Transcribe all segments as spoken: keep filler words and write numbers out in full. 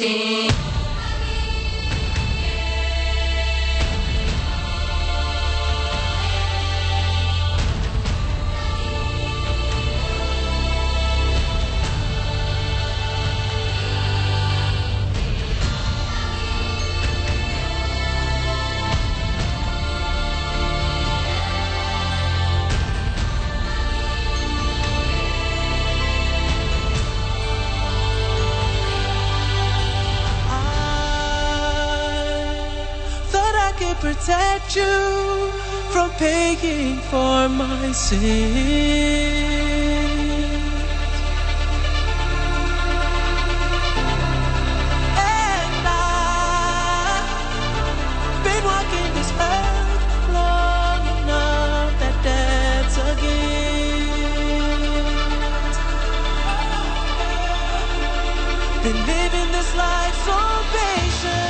Protect you from paying for my sins. And I've been walking this earth long enough that that's a gift. Been living this life so patient.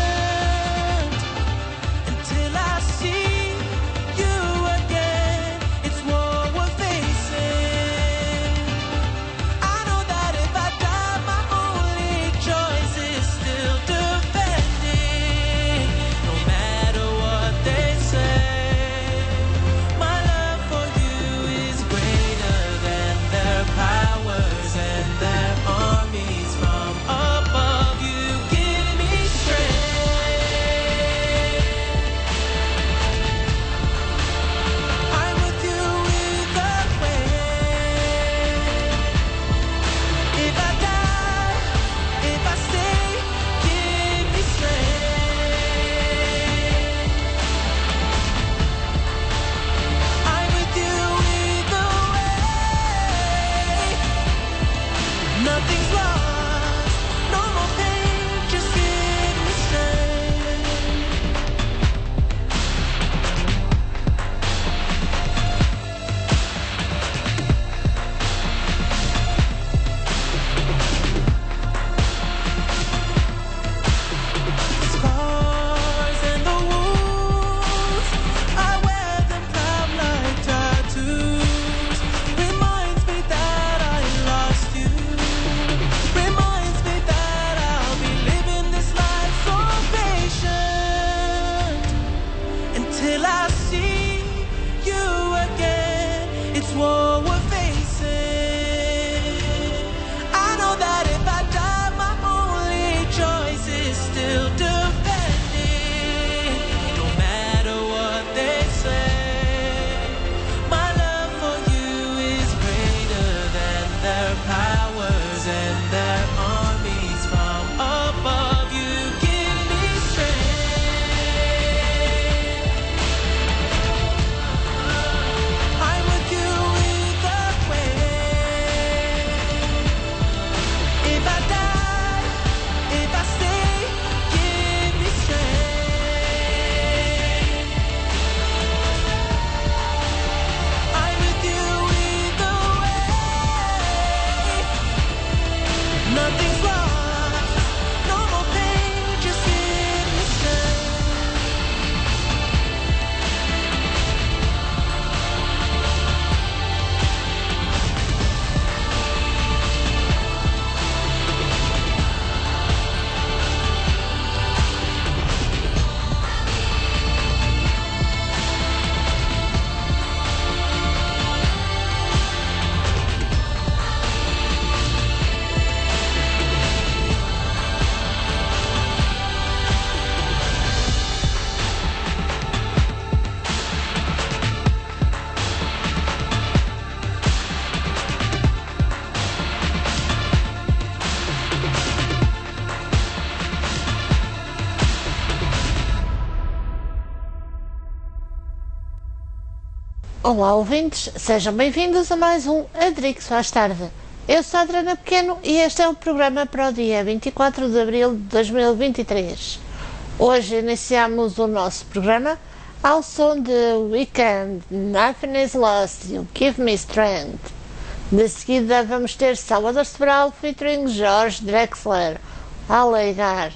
Olá ouvintes, sejam bem-vindos a mais um Adrix Faz Tarde. Eu sou a Adriana Pequeno e este é o programa para o dia vinte e quatro de abril de dois mil e vinte e três. Hoje iniciamos o nosso programa ao som de Weekend, Nothing Is Lost, You Give Me Strength. De seguida vamos ter Salvador Sobral featuring Jorge Drexler, Alegar.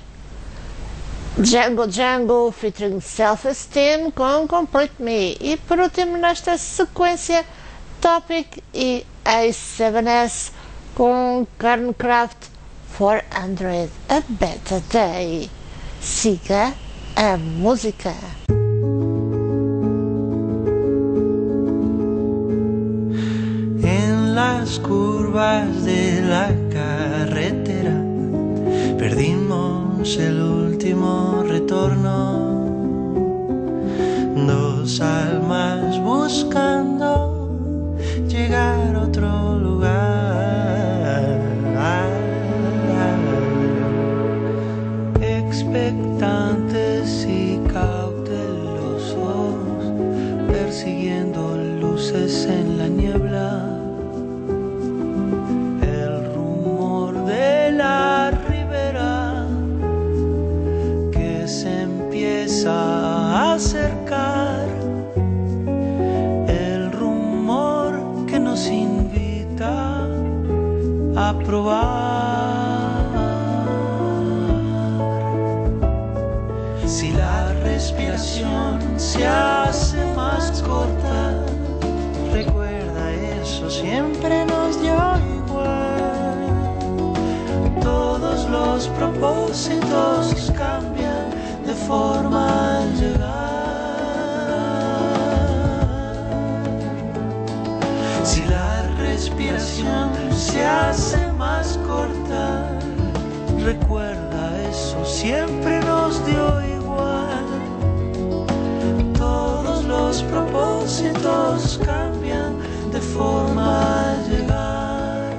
Django Django featuring Self-Esteem com Complete Me. E por último nesta sequência, Topic e A sete S com Kernkraft for Android, a better day. Siga a música. En las curvas de la carretera perdimos el último retorno. Dos almas buscando llegar a otro lugar, expectantes y cautelosos, persiguiendo luces en la niebla. El rumor de la ribera que se empieza a acercar, el rumor que nos invita a probar. Si la respiración se hace más corta, recuerda eso, siempre nos dio igual. Todos los propósitos cambian de forma al llegar. Si la respiración se hace más corta, recuerda eso, siempre nos dio igual. Todos los propósitos cambian de forma al llegar.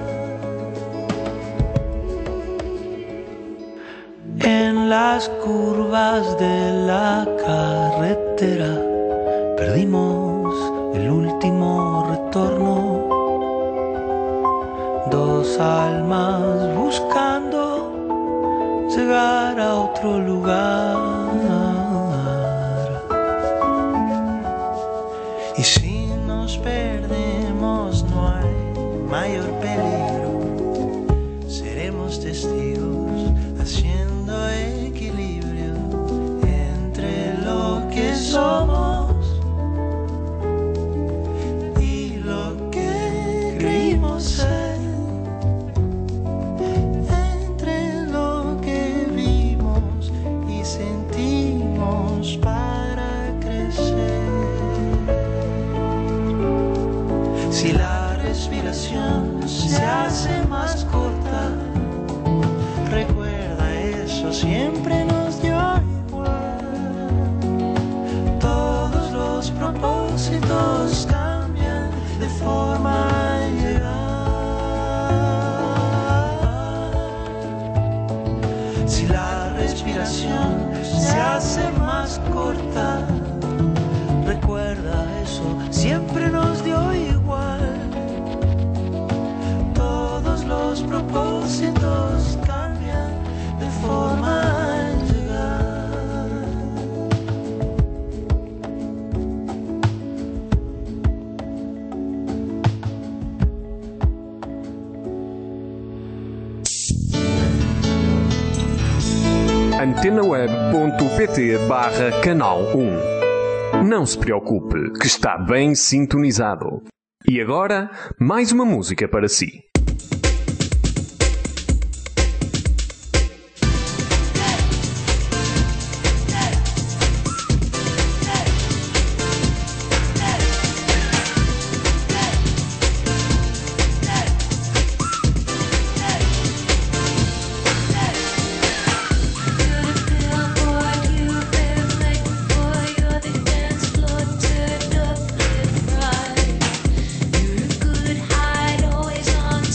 En las curvas de la carretera perdimos el último retorno. Dos almas buscando llegar a otro lugar. Y si nos perdemos no hay mayor peligro, seremos testigos haciendo equilibrio entre lo que somos y lo que creímos ser, entre lo que vimos y sentimos para crecer. Si la respiración se hace más corta, recuerda eso, siempre nos dio igual. Todos los propósitos cambian de forma al llegar. Si la respiración se hace más corta, recuerda eso, siempre nos dio igual. Todos los propósitos cambian de forma al llegar. antenaweb ponto pt barra canal um. Não se preocupe, que está bem sintonizado. E agora, mais uma música para si. You're a good hide, always on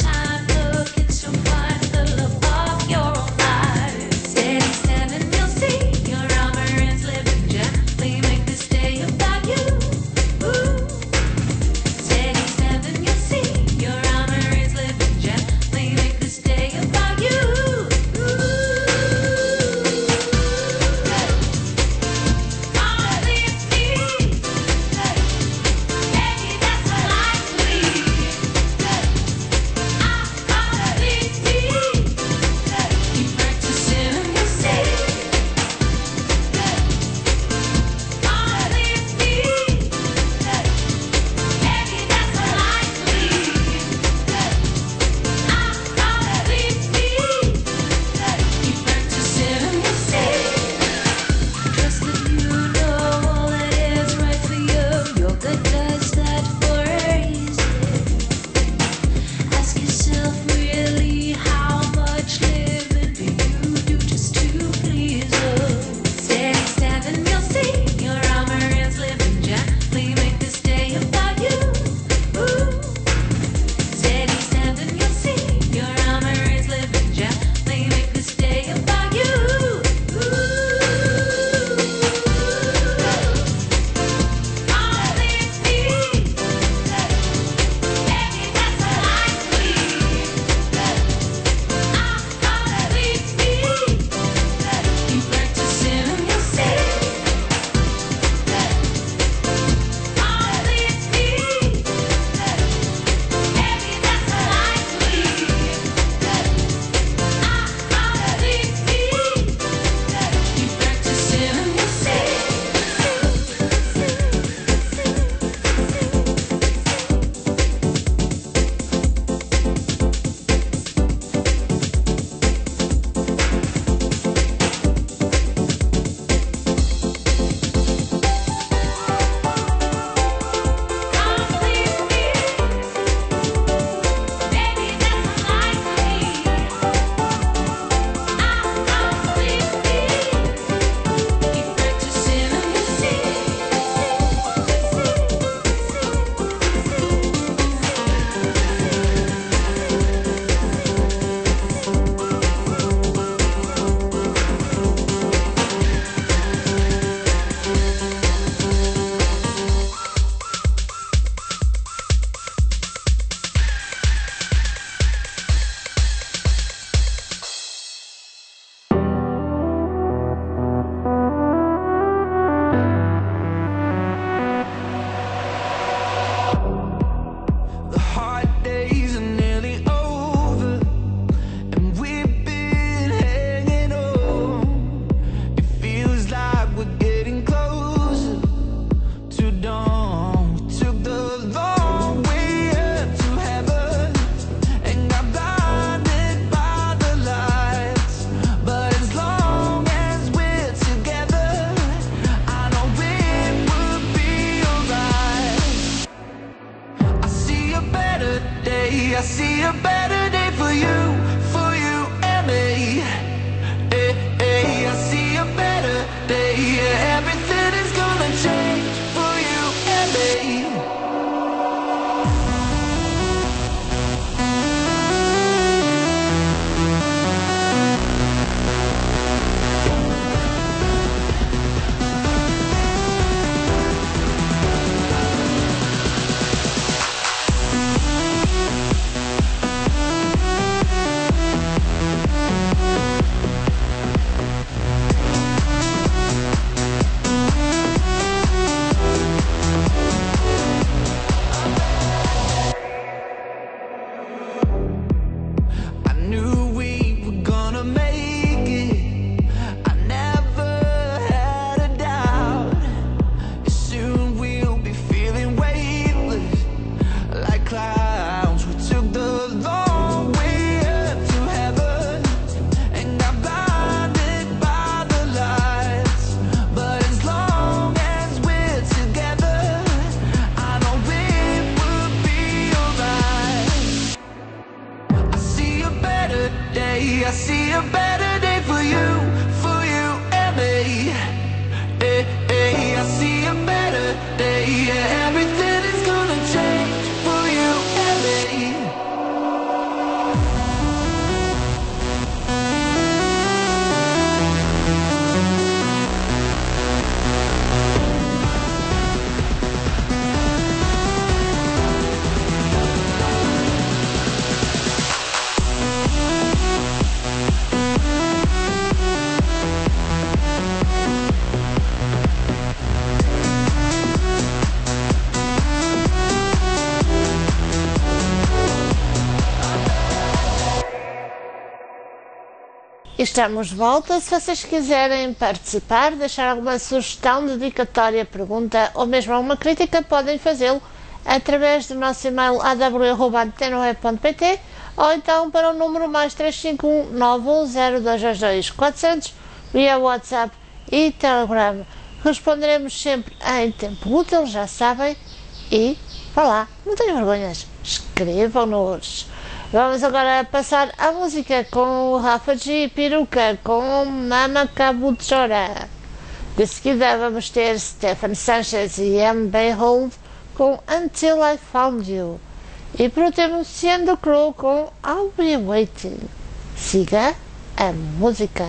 Estamos de volta. Se vocês quiserem participar, deixar alguma sugestão, dedicatória, pergunta ou mesmo alguma crítica, podem fazê-lo através do nosso e-mail a w arroba antena web ponto p t ou então para o número mais três cinco um nove um zero dois dois dois quatro zero zero via WhatsApp e Telegram. Responderemos sempre em tempo útil, já sabem, e vá lá, não tenham vergonhas, escrevam-nos. Vamos agora passar a música com o Rafa G e Peruca com Mama Cabuchora. De seguida vamos ter Stefan Sanchez e M. Behold com Until I Found You. E por último, Siendo Crew com I'll Be Waiting. Siga a música.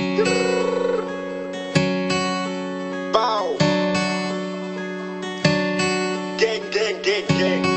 Bow. Gang, gang, gang, gang.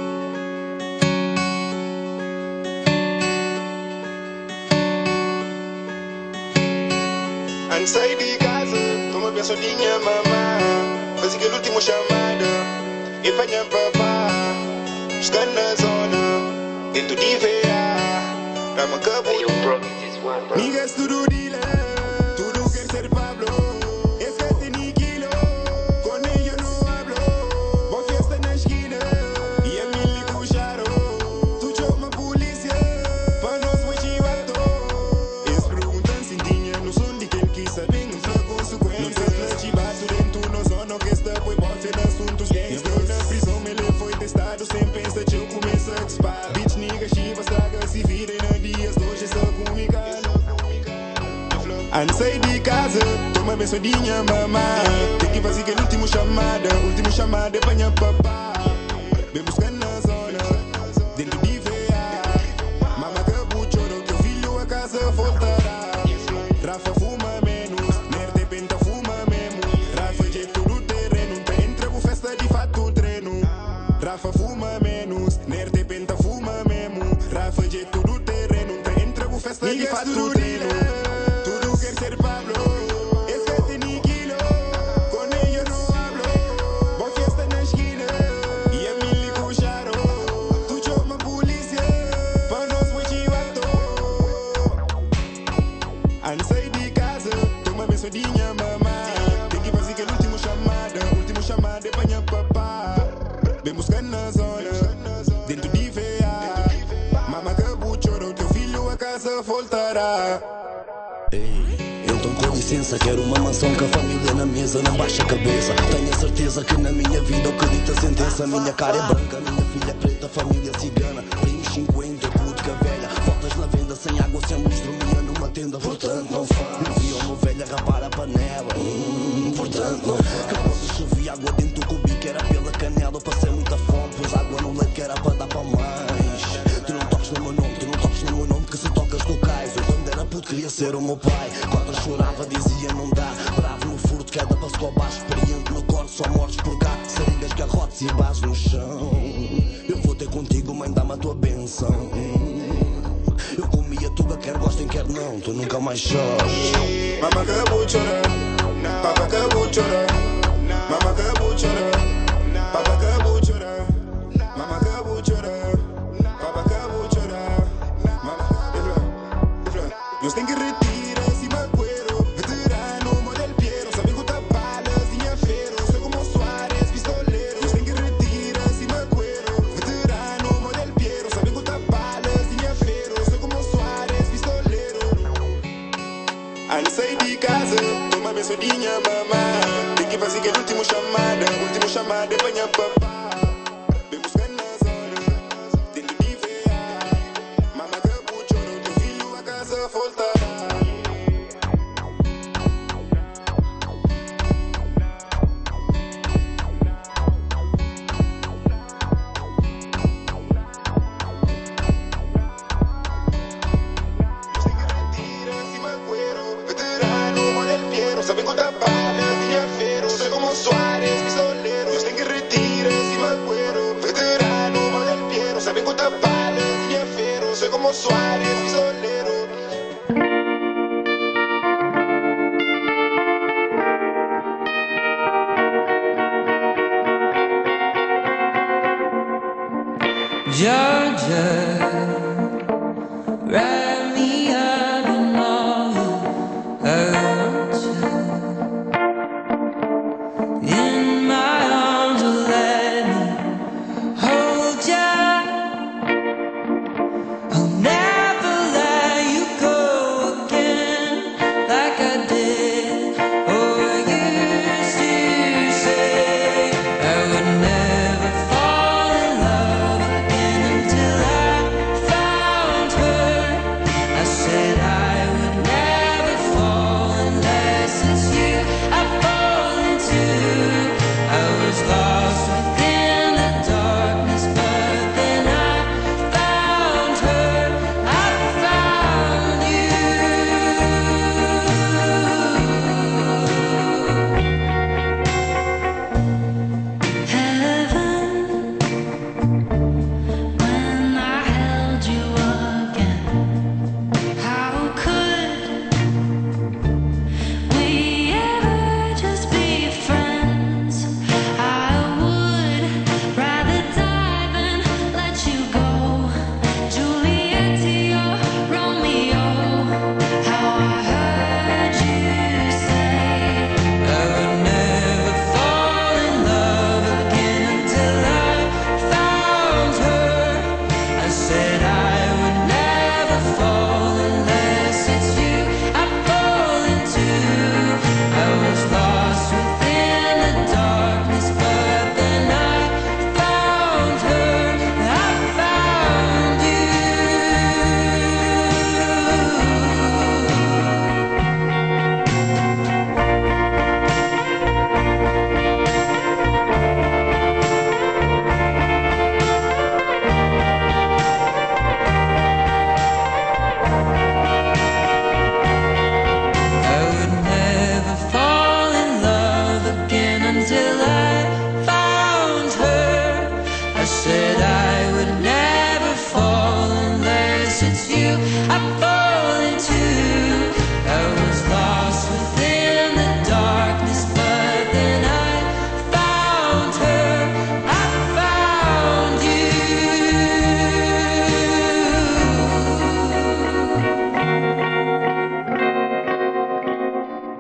Sai de casa, como penso minha mamã. Faz aquele último chamado e apanha papá. Buscando na zona, dentro de V A. Rama cabo. Niggas tudo dealer, tudo quer ser Pablo. Esquece niquilo, com ellos no hablo. Boa fiesta na esquina, e a mim lhe puxaram. Tu chama polícia, para nós foi chivato. Eles perguntam se tinha noção de quem quis saber. Não foi consequência, não sei chivato dentro na zona. Que esta foi bote de assuntos gays. Estou na prisão, ele foi testado. Sem pensar que eu começo a disparar. Bitch, nigga, chiva, estraga, se virem na dias. Hoje estou comigo. Antes sair de casa, toma bem sodinha, mamá. Tem que fazer aquele último chamada. Último chamada é pra minha papá. Vem buscando na zona, dentro de V A. Mama cabuchoro, teu filho a casa voltará. Rafa fuma menos, nerde penta fuma mesmo. Rafa jeito do terreno, tá entra pro festa de fato treino. Rafa fuma menos, nerde penta fuma mesmo. Rafa jeito do terreno, tá entra pro festa de fato treino. Ser Pablo, esquece niquilo, con ellos no hablo. Boa fiesta na esquina, e a mim lhe puxaram. Tu chama polícia, para nós foi chivato. Antes sair de casa, toma bem sodinha, mamá. Tem que fazer aquele último chamada, último chamada é pra minha papá. Vem buscando na zona, dentro de V A. Mama cabuchoro, teu filho a casa voltará. Então com licença, quero uma mansão com a família na mesa, não baixa a cabeça. Tenho a certeza que na minha vida acredito a sentença. Minha cara é branca, minha filha é preta, família cigana. Primos cinquenta, puto que velha. Voltas na venda, sem água, sem luz, dormia numa tenda. Portanto não faz, não vi uma velha rapar a panela. hum, Portanto não faz. Quando chovia água dentro do cubico era pela canela. Passei muita fome, pus água no leite que era para dar para mais. Tu não toques no meu nome, tu não toques no meu nome, que se tocas no cais. Eu quando era puto queria ser o meu pai. Chorava, dizia não dá. Bravo no furto, queda passo ao baixo. Experiente no corpo, só mortes por cá. Seringas, garrotes e bases no chão. Eu vou ter contigo, mãe, dá-me a tua benção. Eu comia tudo, quer gostem, quer não. Tu nunca mais choras. Mama cabuchora, papa cabuchora. Mama cabuchora, papa cabuchora. Mama cabuchora, papa cabuchora. Mama, Deus tem que retirar. Sodinha, mamá. Tem que fazer aquele último chamada. Último chamada é pra minha papá. Vem buscar na zona, dentro de V A. Mama cabuchoro, teu filho a casa voltará. Saben contar balas y aferos. Soy como Suárez, pistolero. Dios ten que retira si me acuerdo. Veterano, model piero. Saben contar balas y aferos. Soy como Suárez, pistolero. Georgia, wrap me up in all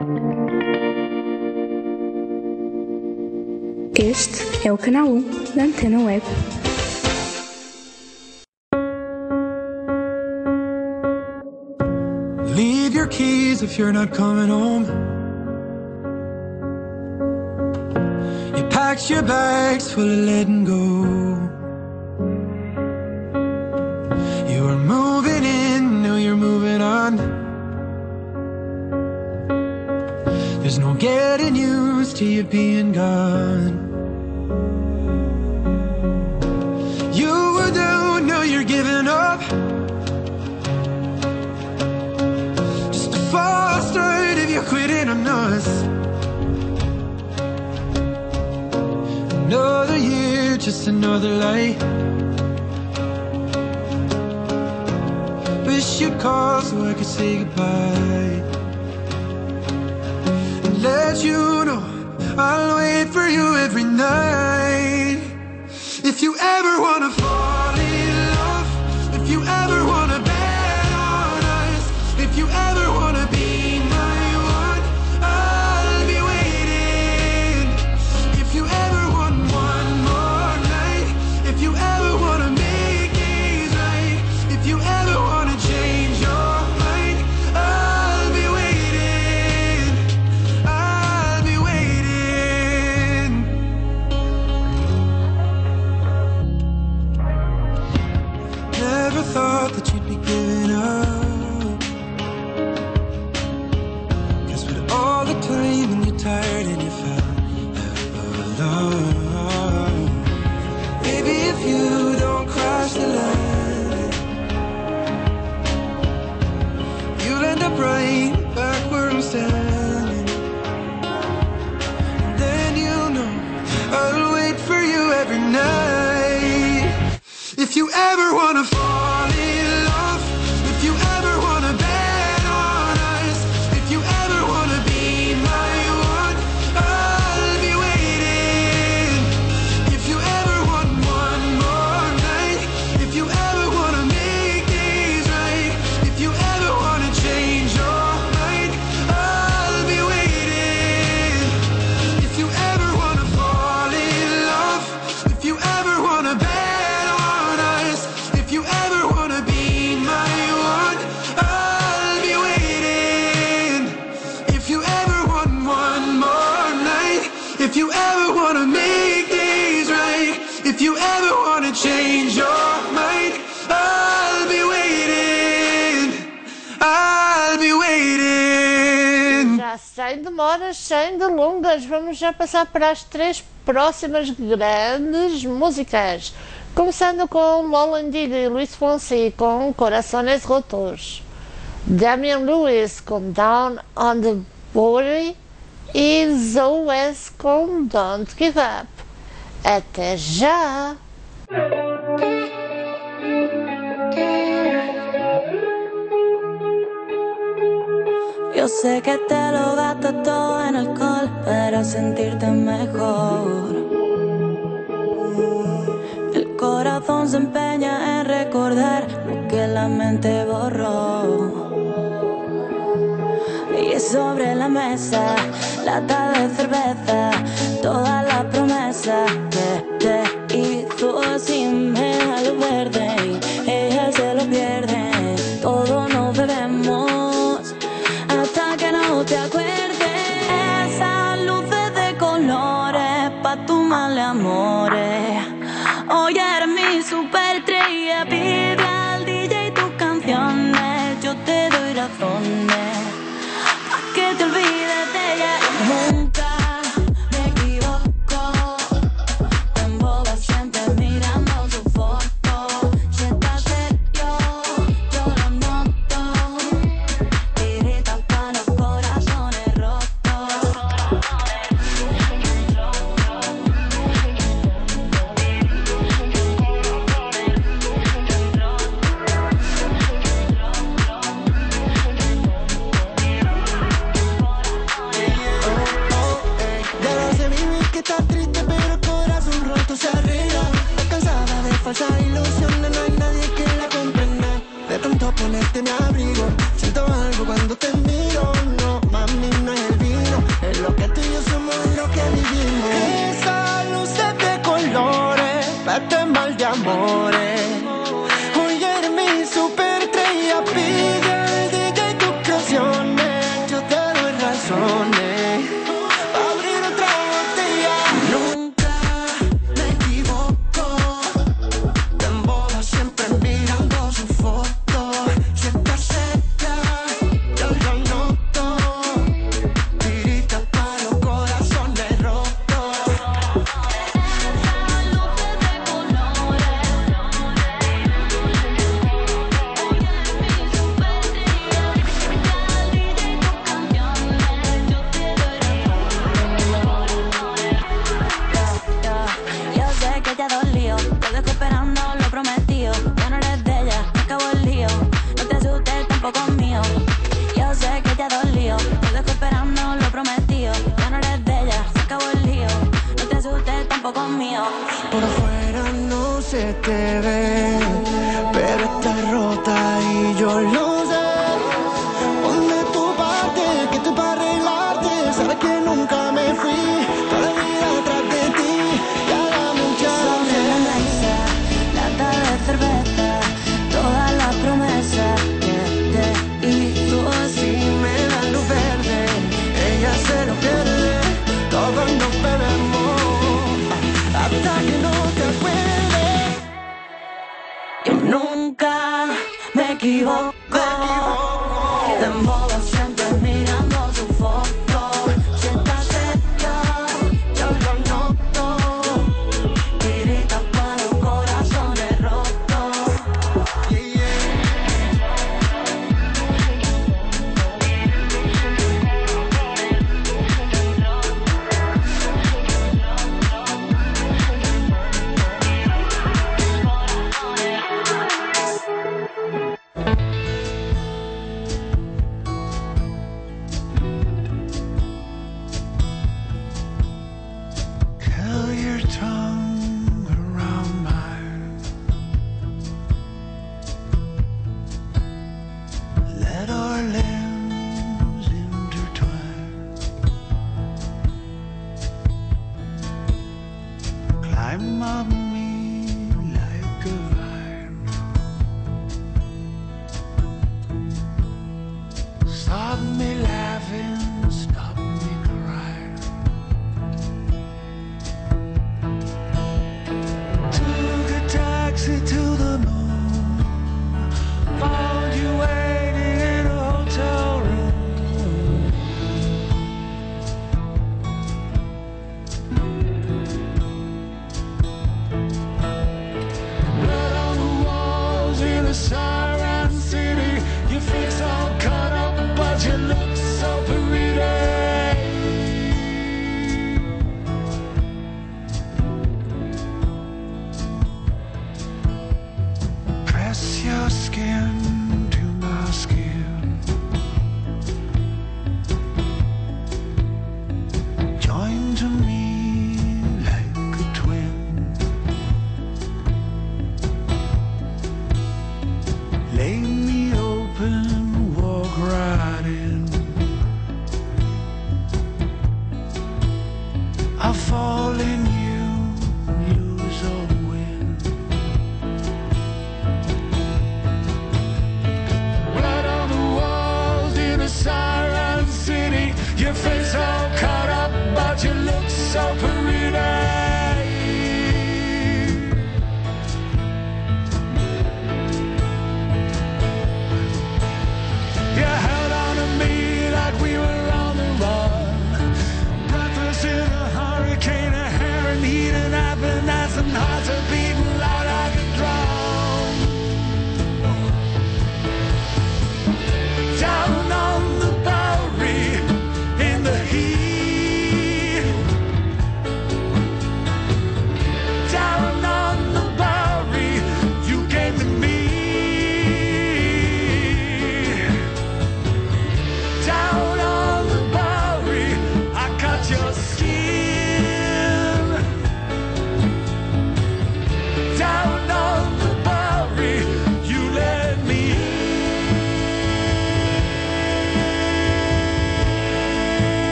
Este é o canal um da Antena Web. Leave your keys if you're not coming home. You packed your bags full of letting go. You were moving in, now you're moving on. There's no getting used to you being gone. You were down, now you're giving up. Just a false start if you're quitting on us. Another year, just another lie. Wish you'd call so I could say goodbye. And let you know I'll wait for you every night. If you ever wanna fall in love, if you ever wanna bet on us, if you ever wanna be my one, I'll be waiting. If you ever want one more night, if you ever wanna make things right, if you ever wanna change your mind, I'll be waiting. I'll be waiting. Never thought that you'd be giving up. Guess with all the time and you're tired and you fell out of love. Maybe if you don't cross the line, you'll end up right back where I'm standing. And then you'll know I'll wait for you every night. If you ever wanna fall in love, if you ever wanna bet on us, if you ever wanna be my one, I'll be waiting. If you ever want one more night, if you ever wanna make things right, if you ever wanna change your mind, I'll be waiting. If you ever wanna fall in love, if you ever wanna bet on us, if you ever wanna be my one, I'll be waiting. If you ever want one more night, if you ever wanna make things right, if you ever wanna change your mind, I'll be waiting. I'll be waiting. Já sem demoras, sem delongas, vamos já passar para as três próximas grandes músicas. Começando com Lola Indigo e Luís Fonsi com Corazones Rotos, Damian Lewis com Down on the Bowery e Zoe West com Don't Give Up. Até já! Yo sé que te lo gastas todo en alcohol para sentirte mejor. El corazón se empeña en recordar lo que la mente borró. Y sobre la mesa, lata de cerveza, todas las promesas que te hizo sin lo verde. Ella se lo pierde, todo nos bebemos hasta que no te acuerdes. Esas luces de colores pa' tu mal amores. Hoy eres mi superestrella, pide al D J tus canciones, yo te doy razones pa' que te olvides de ella. Nunca me equivoco, te embobas siempre mirando su foto. Si estás serio, yo lo noto, irritas pa' los corazones rotos. razones para abrir otra botella. Nunca me equivoco, te embobo siempre mirando su foto. Si está cerca, yo lo noto. Tiritas para los corazones rotos. Yo sé que te ha dolido, te dejo esperando lo prometido. Ya no eres de ella, acabó el lío. No te asustes, tampoco es mío. Yo sé que te ha dolido, te dejo esperando lo prometido. Ya no eres de ella, se acabó el lío. No te asustes, tampoco es mío. Por afuera no se te ve, pero estás rota y yo lo sé. Ponme tu parte, que estoy para arreglarte. Sabes que nunca me fui, toda la vida atrás de ti. Ya la mucha Sobre la mesa, lata de cerveza, todas las promesas que te hizo así. si me da luz verde, ella se lo pierde. Todos nos bebemos hasta que no te acuerdes. Yo nunca me equivoco, te embobo siempre mirando su foto. Si estás cerca, yo lo noto. Tiritas para los corazones rotos. Yeah, yeah. Curl your tongue around mine. Let our limbs intertwine. Climb up me like a vine. Stop me laughing, stop me crying. Took a taxi to the moon. Found you waiting in a hotel room. Blood on the walls in a siren city. Your face all cut up, but you look so pretty. Press your skin to my skin. Join to me like a twin. Lay me open, walk right in. I fall in you, lose or win. Blood on the walls in a siren city. Your face all cut up, but you look so pretty. You held on to me like we were on the run. Breathless in a hurricane of hair and heat and happiness and hearts are beating loud like a drum. Down on the Bowery in the heat.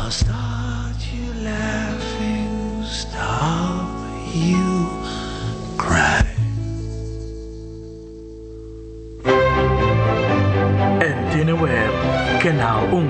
I'll start you laughing, stop you crying. Antena Web, Canal um.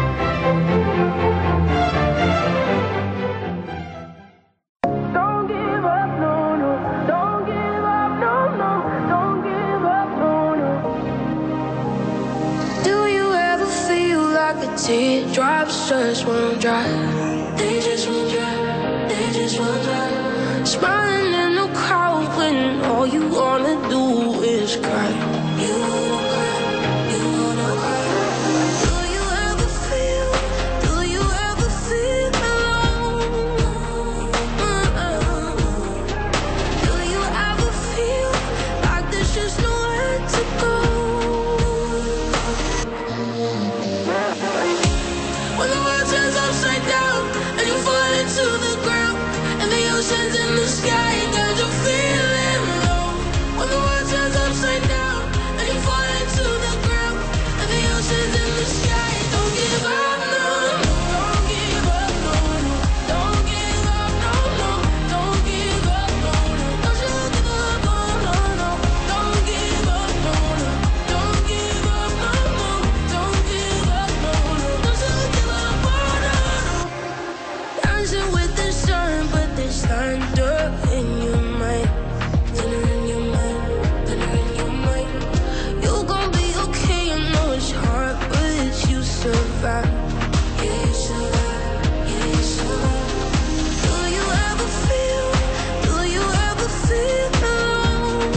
Teardrops just won't dry. They just won't dry. They just won't dry. Smiling in the crowd when all you wanna do is cry. You wanna cry. You wanna cry. Do you ever feel? Do you ever feel alone? Do you ever feel like there's just nowhere to go? When the world turns upside down and you fall into the ground and the ocean's in the sky, cause you're feeling low. When the world turns upside down and you fall into the ground and the ocean's in the sky, don't give up, no, no, don't give up, no, no, don't give up, no, no, don't give up, no, no, don't you give up, no, no, no, don't give up, no, no, don't give up, no, no, don't give up, no, no, don't you give up. Dancing with the sun, but there's thunder in your mind. Thunder in your mind, thunder in your mind. You gon' be okay, I know it's hard, but you survive. Yeah, you survive, yeah, you survive. Do you ever feel, do you ever feel alone?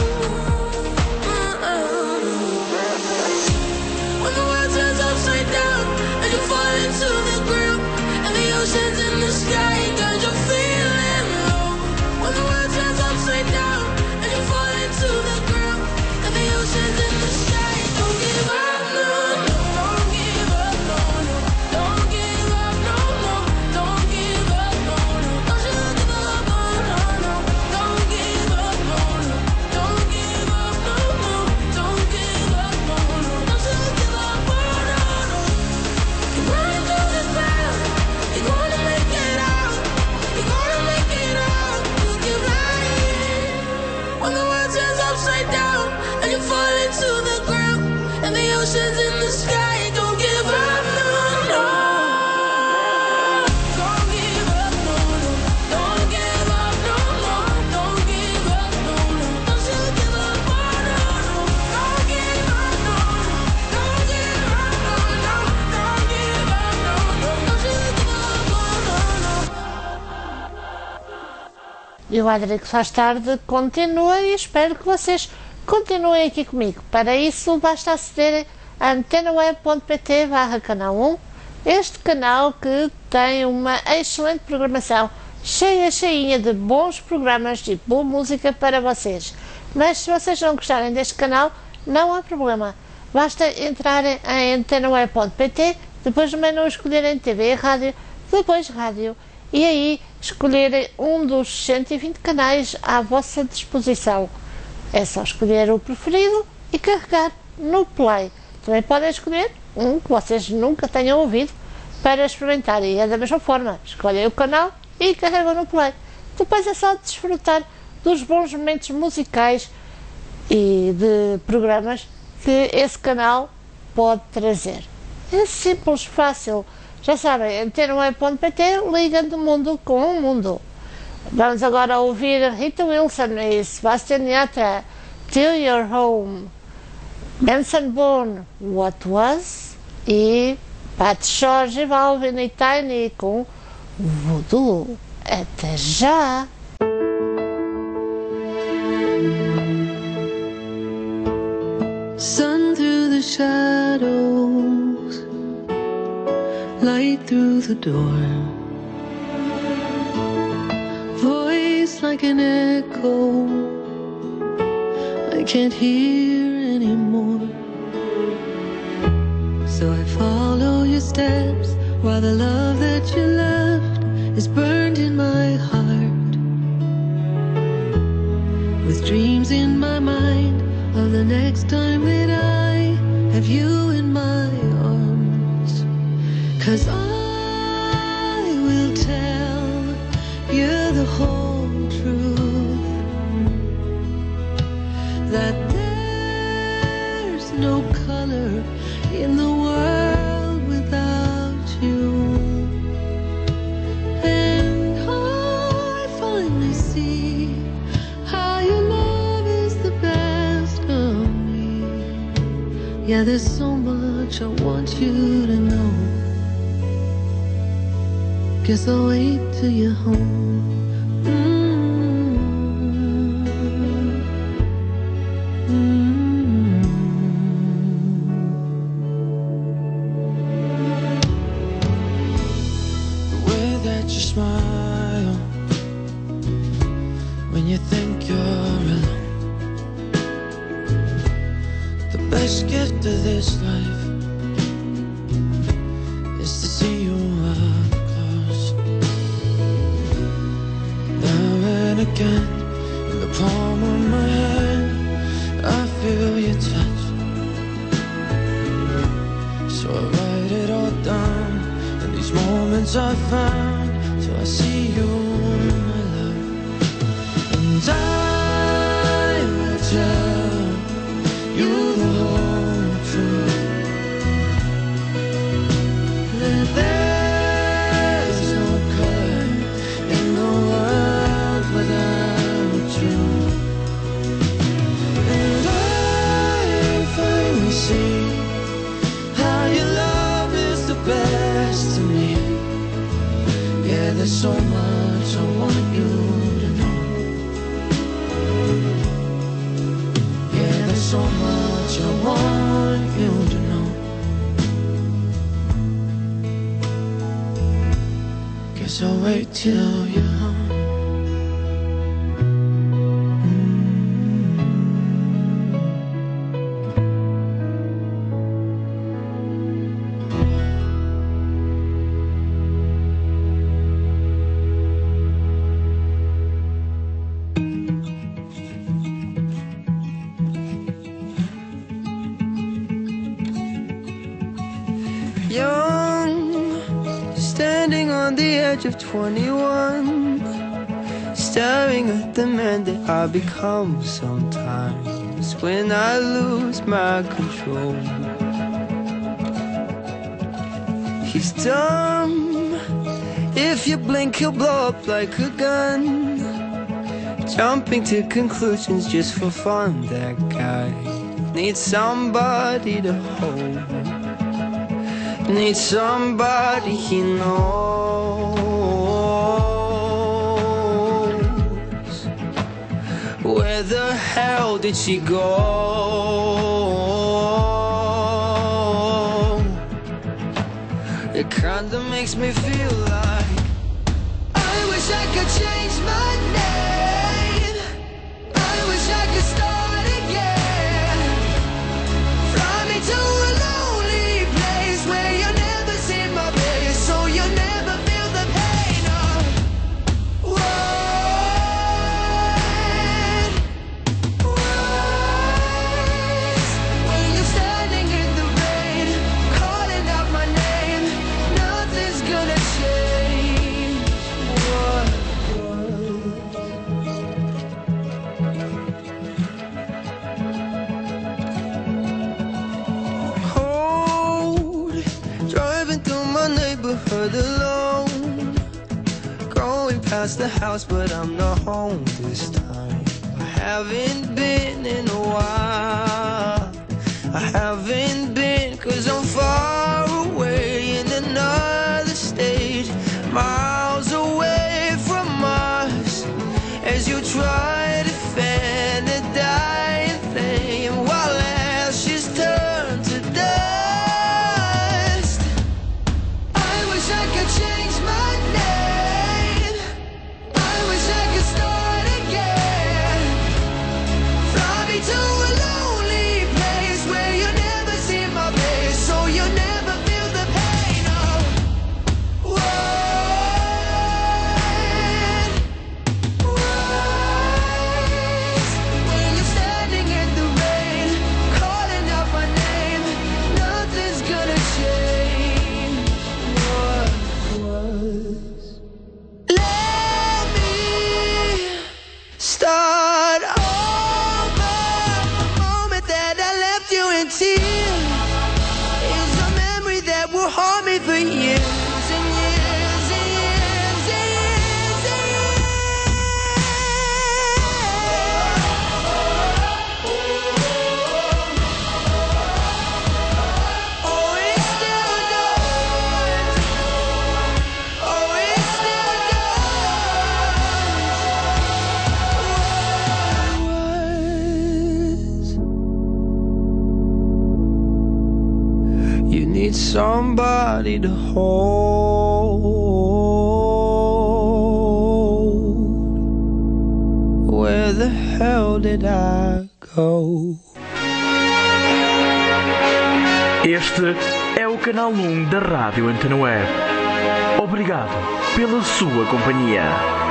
When the world turns upside down and you fall into the ground and the ocean's in the sky, cause you're feeling low. When the world turns upside down and you fall into the ground and the ocean's in the sky, don't give up, no, no, don't give up, no, no, don't give up, no, no, don't give up, no, no, don't you give up, no, no, no, don't give up, no, no, don't give up, no, no, don't give up, no, no, don't you give up, no, no, no. You're running through the ground, you're gonna make it out, you're gonna make it out, you keep lying. When the world turns upside down and you fall into the ground and the ocean's in the sky, don't give up, no, no. Don't give up, no, no, don't give up, no, no, don't give up, no, no, don't you give up, no, no, no, don't give up, no, no, don't give up, no, no, don't give up, no, no, don't you give up, no, no. E o Adriano faz tarde continua e espero que vocês continuem aqui comigo. Para isso basta aceder a antenaweb ponto pt barra canal um, este canal que tem uma excelente programação, cheia, cheinha de bons programas e boa música para vocês. Mas se vocês não gostarem deste canal, não há problema. Basta entrarem em antenaweb ponto pt, depois no menu escolherem T V e Rádio, depois Rádio, e aí escolherem um dos cento e vinte canais à vossa disposição. É só escolher o preferido e carregar no play. Também podem escolher um que vocês nunca tenham ouvido para experimentar, e é da mesma forma, escolhem o canal e carregam no play. Depois é só desfrutar dos bons momentos musicais e de programas que esse canal pode trazer. É simples, fácil. Já sabem, antenaweb ponto pt, ligando o mundo com o mundo. Vamos agora ouvir Rita Wilson e Sebastian Yatra, Till You're Home, Benson Boone, What Was, e Pat George, Balvin e Tiny com Voodoo. Até já! Sun through the shadows, light through the door, voice like an echo, I can't hear anymore. So I follow your steps while the love that you left is burned in my heart, with dreams in my mind of the next time that I have you in my arms. 'Cause I whole truth, that there's no color in the world without you. And I finally see how your love is the best of me. Yeah, there's so much I want you to know. Guess I'll wait till you're home. Mm-hmm. Mm-hmm. The way that you smile when you think you're alone. The best gift of this life is to see you up close. Now and again, in the palm of my hand, I feel your touch. So I write it all down, and these moments I found, so I see you, my love. And I will tell you the whole truth, that there's no color in the world without you. And I finally see how your love is the best to me. Yeah, there's so much I want you to know. Yeah, there's so much I want you to know. Guess I'll wait till you're home. Young, standing on the edge of twenty-one, staring at the man that I become sometimes when I lose my control. He's dumb, if you blink he'll blow up like a gun, jumping to conclusions just for fun. That guy needs somebody to hold, needs somebody he knows. Where the hell did she go? It kinda makes me feel like I wish I could change my name. I wish I could start again. Fly me to a lonely place where you never see my face, so you never feel the pain of what? What? When you're standing in the rain, calling out my name, nothing's gonna change. What? Cold, driving through my neighborhood alone, going past the house, but I'm not home this time. I haven't been in a while. I haven't been, cause I'm far away in another state, miles away from us, as you try to fan a dying flame while ashes turn to dust. I wish I could change my name. I wish I could start again. Fly me to a lonely place where you never see my face, so you never feel the pain of what? somebody to hold. Where the hell did I go? Este é o canal um da Rádio Antena Web. Obrigado pela sua companhia.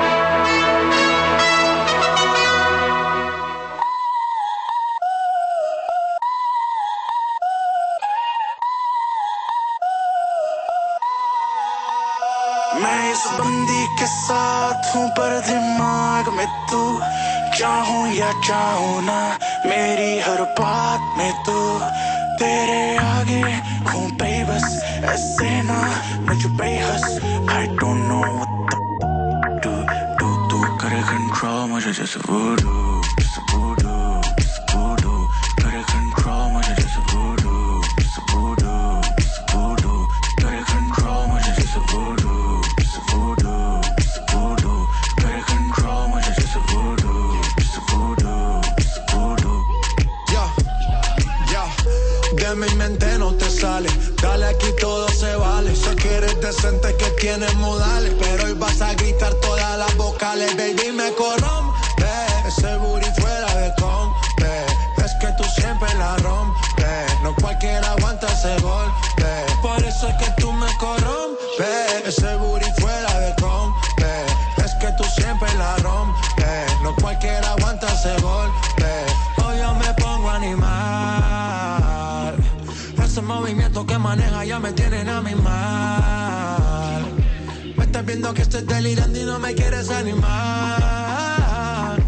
मैं इस बंदी के साथ हूँ पर दिमाग में तू चाहूँ या चाहूँ ना मेरी हर बात में तू तेरे आगे हूँ बेबस ऐसे ना मुझ बेहस I don't know what the do do तू करे control मुझे जैसे voodoo जैसे voodoo जैसे voodoo करे control मुझे जैसे voodoo जैसे voodoo जैसे voodoo करे control मुझे जैसे voodoo de mi mente no te sale. Dale, aquí todo se vale. Sé que eres decente, que tienes modales, pero hoy vas a gritar todas las vocales. Baby, me corrompe ese booty fuera de compe. Es que tú siempre la rompes. No cualquiera aguanta ese golpe. Por eso es que tú me corrompes. Ese booty fuera de compe. Es que tú siempre la rompes. No cualquiera aguanta ese golpe. Hoy yo me pongo a animar. Ese movimiento que maneja ya me tienen a mi mal. Me estás viendo que estoy delirando y no me quieres animar.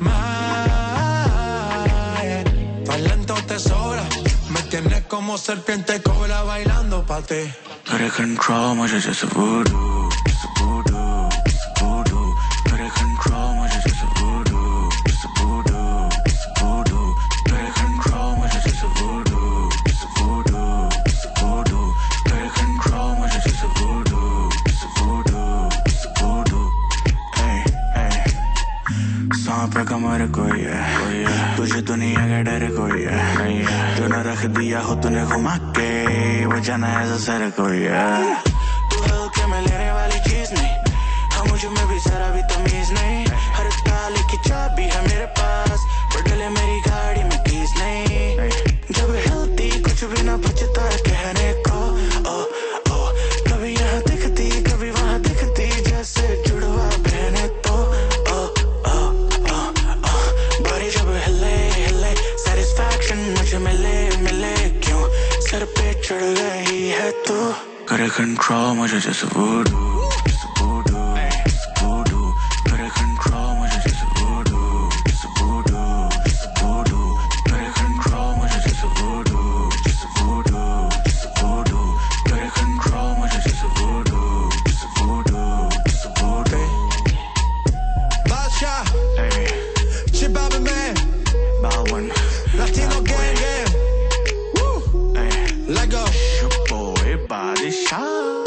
Más, tan lento te sobra. Me tienes como serpiente cobra bailando pa' ti. करे control मुझे जैसे voodoo जैसे voodoo जैसे voodoo करे control मुझे जैसे voodoo जैसे voodoo जैसे voodoo करे control मुझे जैसे voodoo जैसे voodoo जैसे voodoo करे control मुझे जैसे voodoo जैसे voodoo जैसे voodoo hey hey सांप पे कमर कोई है तुझे दुनिया का डर कोई है तूने रख दिया हो तूने घुमा के वो जाना ऐसा सर कोई है तू है के मैं लेने वाली चीज नहीं हाँ मुझे में भी जरा भी तमीज नहीं हर ताले की चाबी है मेरे पास पर डले मेरी गाड़ी में कीज नहीं जब हिलती कुछ भी ना बचता है कहने को ओ ओ कभी यहाँ दिखती कभी वहाँ दिखती जैसे जुड़वा बहने तो ओ ओ ओ ओ बड़ी जब हिले हिले सेटिस्फैक्शन मुझे मिले मिले क्यों सर पे चढ़ गई है तू करे कंट्रोल मुझे जैसे voodoo जैसे voodoo जैसे voodoo करे कंट्रोल मुझे जैसे voodoo जैसे voodoo जैसे voodoo करे कंट्रोल मुझे जैसे voodoo जैसे voodoo जैसे voodoo करे कंट्रोल मुझे जैसे voodoo जैसे voodoo जैसे voodoo Bacha, Chibabe man, Baldwin Latino gang gang. Woo, let go. Your boy body shot.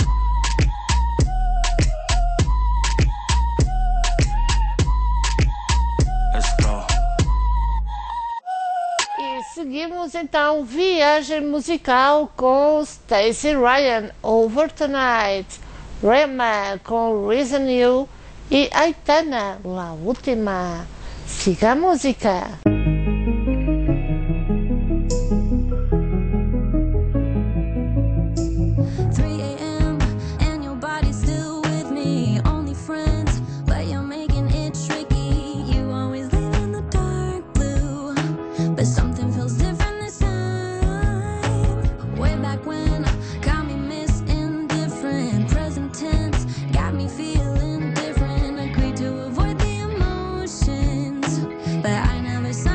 Let's go. E seguimos então viagem musical com Stacy Ryan, Over Tonight, Rema com Reason You e Aitana, La Última. Siga a música. But I never saw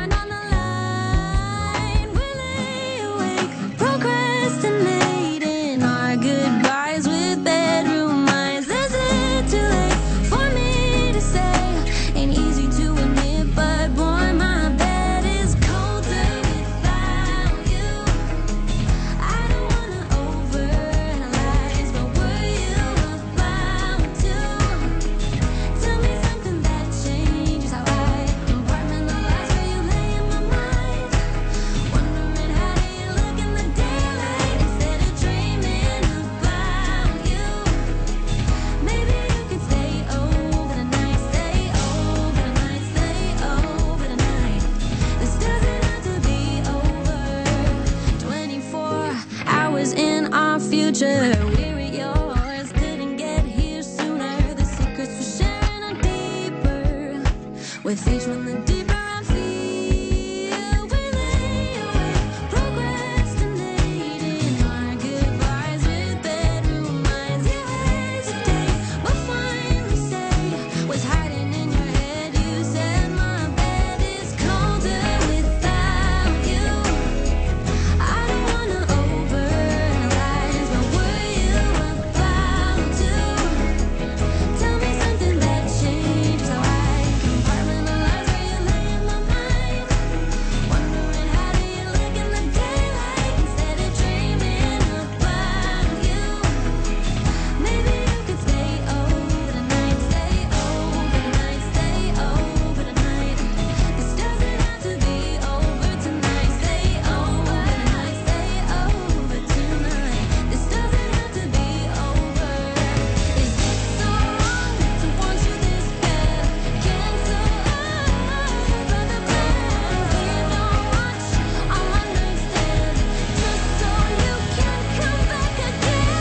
adventure. We're yours, couldn't get here sooner. The secrets we're sharing are deeper. With each one, the deeper I feel. We lay awake, procrastinating our goodbyes with bedroom eyes. You hesitate, but finally say what's hiding in your head. You said my bed is colder without you. I don't wanna overanalyze, but were you about to tell me something that changed how I compartmentalize where you lay in my mind? Wondering how do you look in the daylight instead of dreaming about you? Maybe you could stay over tonight, stay over tonight, stay over tonight. This doesn't have to be over tonight. Stay over tonight, stay over tonight. This doesn't have to be over. Is it so wrong to want you this bad? Cancel all of the plans. We don't watch, I'll understand. Just so you can come back again.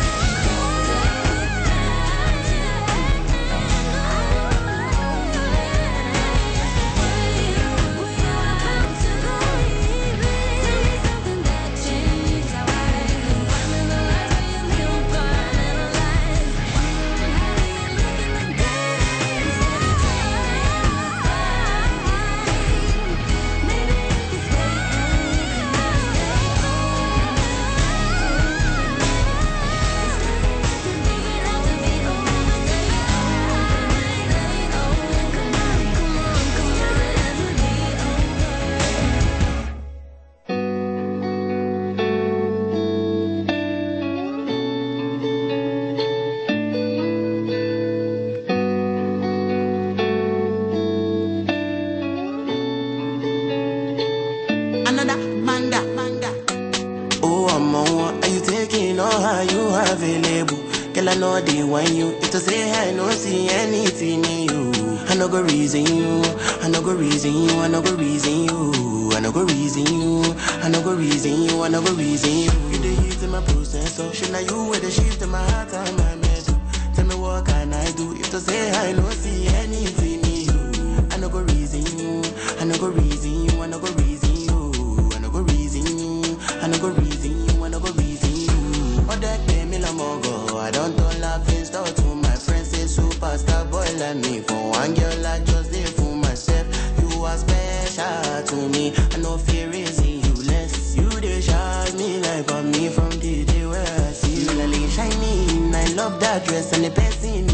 Another manga, manga. Oh, I'm on. Are you taking all how you available? Girl, I know they want you. If to say I no see anything in you, I no go reason you. I no go reason you. I no go reason you. I no go reason you. I no go reason you. I no go reason you. You the heat in my processor. Should I you with the shift in my heart and my metal? Tell me what can I do? If to say I no see anything in you, I no go reason you. I no go reason you. I no go reason you. I no go reason you. I no go reason you. I no go reason you. Oh, that pay me la mogo. I don't don't laugh and start to my friends say superstar boy like me. For one girl I just did for myself. You are special to me. I no fear raising you less. You they shine me like on me from the day where I see you. Like shining. I love that dress and the best in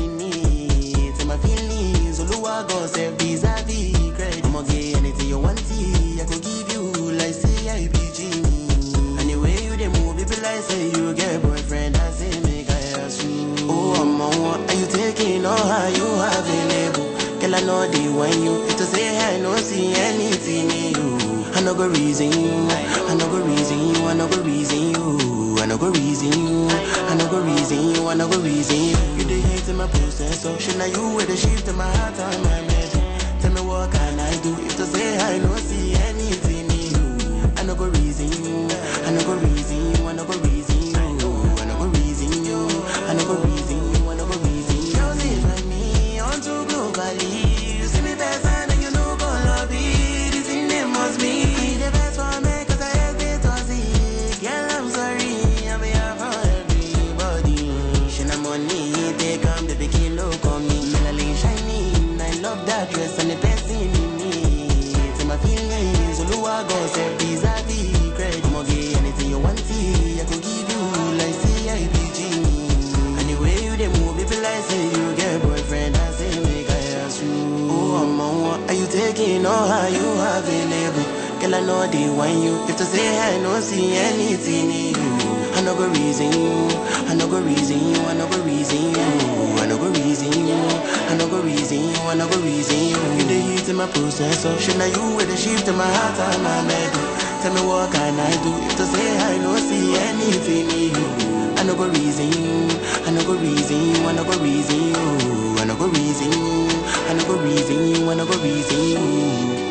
me. To my feelings, Oluwa go say vis-a-vis credit. I'ma get anything you want. I could give you like say I be Genie. Anyway you they move, it be like say you get boyfriend. I say make I ask you. Oh, I'm on. Are you taking all how you available? Girl, I know they want you. If to say I no see anything in you, I no go reason you. I no go reason you. I no go reason you. I no go reason you. I no go reason you. I no go reason you. You the hate in my processor. Should I you with the shift in my heart and my metal? Tell me what can I do? If to say I no see anything in you, I no go reason you. I no go reason you. I no go reason you. I no go reason you. I no go reason you. I no go reason you. Girls invite me onto globally. You see me best and you know go lobby. This in them must be the best for me 'cause I hesitate to see. Girl, I'm sorry. I'm here for everybody. Shina money, they come the big look on me. Melanin shining. I love that dress and the best in me. To my feelings, Oluwa go say vis-a-vis credit. I'ma get anything you want. I could give you like say I be Genie. Anyway you they move, it be like say you get boyfriend. I say make I ask you. Oh, I'm on. Are you taking all how you available? Girl, I know they want you. If to say I no see anything in you, I no go reason you. I no go reason you. I no go reason you. I no go reason you. I no go reason you. I no go reason you. You the heat in my processor. Should I you with the shift in my heart and my metal? Tell me what can I do? If to say I no see anything in you, I no go reason you. I no go reason you. I no go reason you. I no go reason you. I no go reason you. I no go reason you.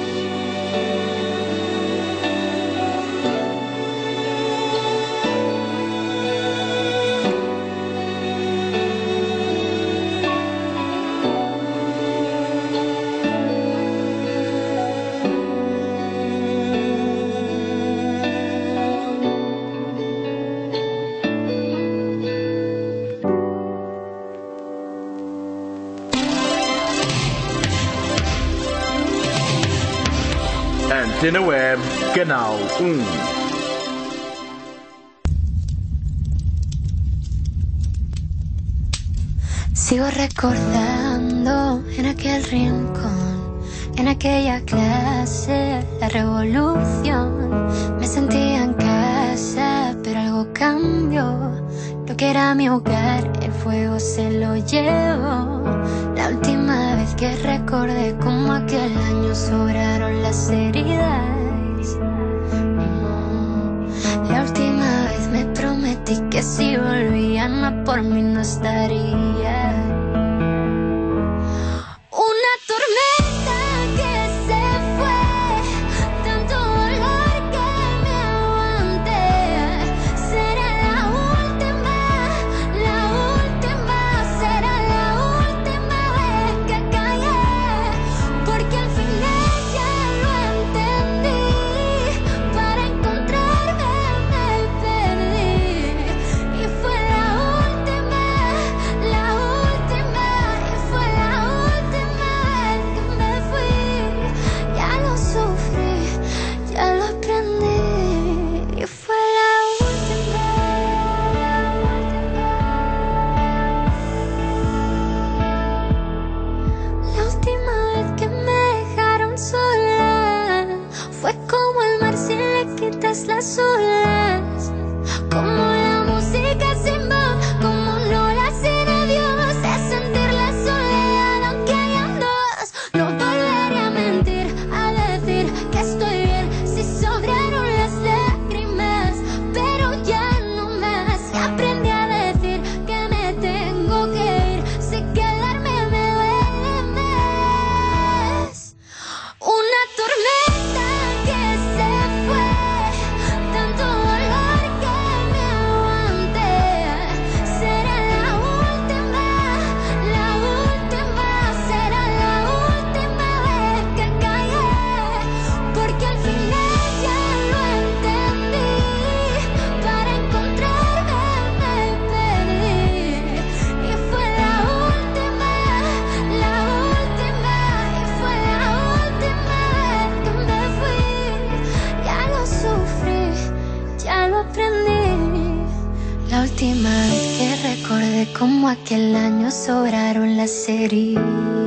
Antena Web, Canal um. Sigo recordando en aquel rincón, en aquella clase, la revolución. Me sentía en casa, pero algo cambió. Lo que era mi hogar, el fuego se lo llevó. La última vez que recordé como aquel año sobraron las heridas. La última vez me prometí que si volvían a por mí no estaría. Una tormenta que se fue, tanto dolor que me aguanté. Será la última, la última, será la última vez que callé, porque al final ya lo entendí. Para encontrarme me perdí y fue la última, la última, y fue la última vez que me fui. Ya lo sufrí, ya lo aprendí y fue la última, la última vez que me dejaron sola. Fue como el mar si le quitas las olas, como la música sin voz, como no la sin adiós. Es sentir la soledad aunque hayan dos. No volveré a mentir, a decir que estoy bien si sobraron las lágrimas, pero ya no más. Y aprendí a decir que me tengo que ir, si quedarme me duele más. Una tormenta que se fue, tanto dolor que me aguanté. Será la última, la última, será la última vez que callé, porque al final ya lo entendí. Para encontrarme me perdí y fue la última, la última, y fue la última vez que me fui. Ya lo sufrí, ya lo aprendí. La última vez que recordé como aquel año sobraron las heridas.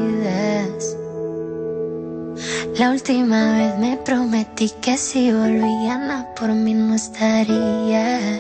La última vez me prometí que si volvían a por mí no estaría.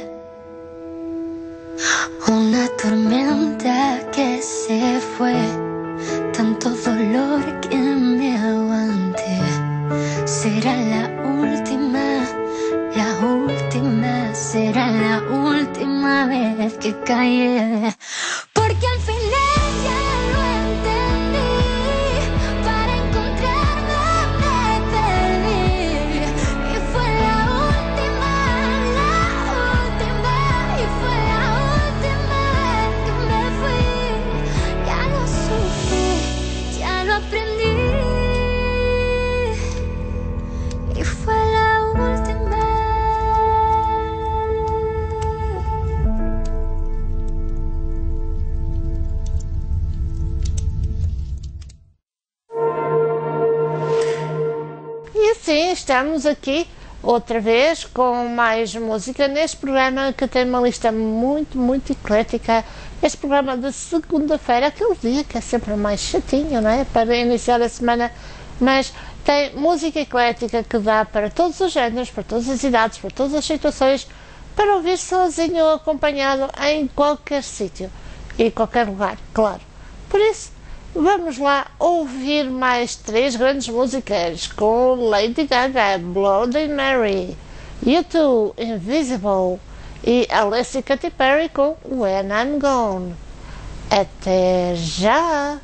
Una tormenta que se fue, tanto dolor que me aguanté. Será la última, la última, será la última vez que callé, porque al final ya lo entendí. Para encontrarme me perdí y fue la última, la última, y fue la última vez que me fui. Ya lo sufrí, ya lo aprendí y fue la última. E assim estamos aqui outra vez com mais música neste programa que tem uma lista muito, muito eclética. Este programa de segunda-feira, aquele dia que é sempre mais chatinho, não é? Para iniciar a semana, mas tem música eclética que dá para todos os géneros, para todas as idades, para todas as situações, para ouvir sozinho ou acompanhado em qualquer sítio e qualquer lugar, claro. Por isso, vamos lá ouvir mais três grandes músicas com Lady Gaga, Bloody Mary, U dois, Invisible e Alessia Katy Perry com When I'm Gone. Até já!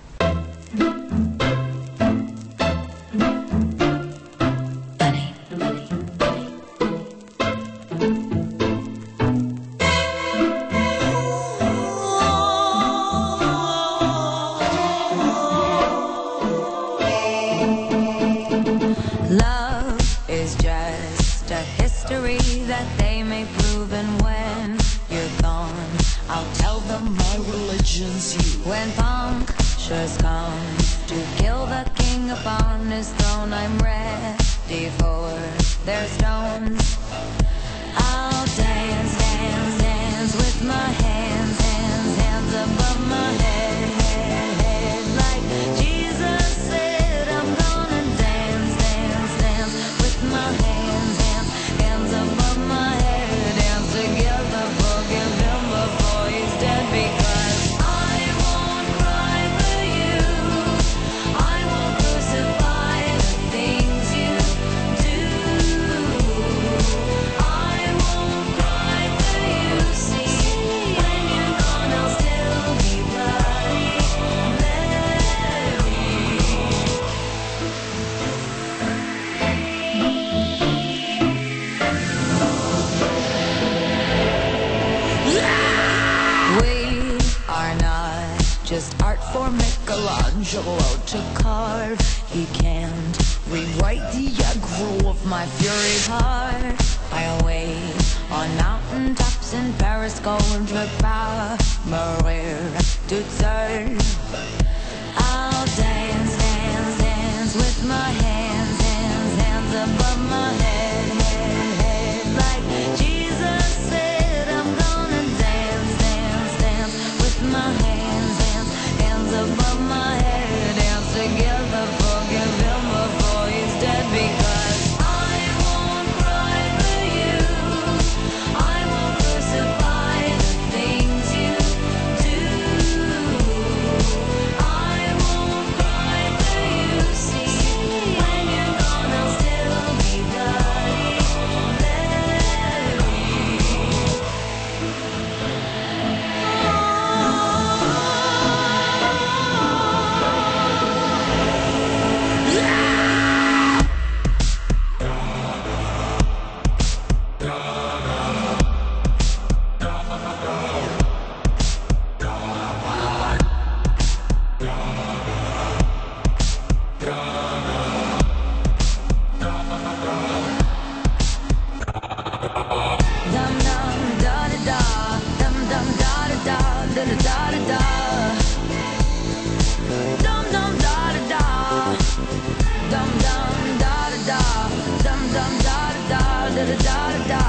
When punctures come to kill the king upon his throne, I'm ready. fifty-four, they're stones. I'll dance, dance, dance with my hands, hands, hands above my head, head, head. Like Jesus said, I'm gonna dance, dance, dance with my hands, hands, hands above my head. Dance together, forgive him before he's dead, because I won't cry for you. I won't crucify the things you do. I won't cry for you. See, when you're gone, I'll still be bloody Mary. We are not just art for Michelangelo to carve. He can't rewrite the aggro of my fury heart. I wait on mountain tops in Paris, going to power, Maria to turn. I'll dance, dance, dance with my hands, hands, hands above my head, head, head. Like Jesus said, I'm gonna dance, dance, dance with my hands, hands, hands above my head. Dance together, forgive him before he's dead, because I won't cry for you. I won't crucify the things you do. I won't cry for you. See, when you're gone, I'll still be bloody Dum dum da da da, dum dum da da da, da da da da da. Dum dum da da da, dum dum da da da, dum dum da da da, da da da da.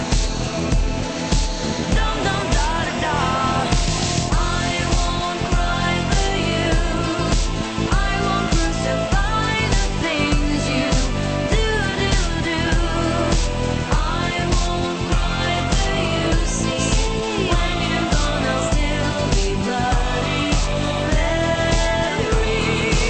Dum dum da da da. I won't cry for you. I won't crucify the things you do, do, do. I won't cry for you. See, when you're gone, I'll still be bloody Mary.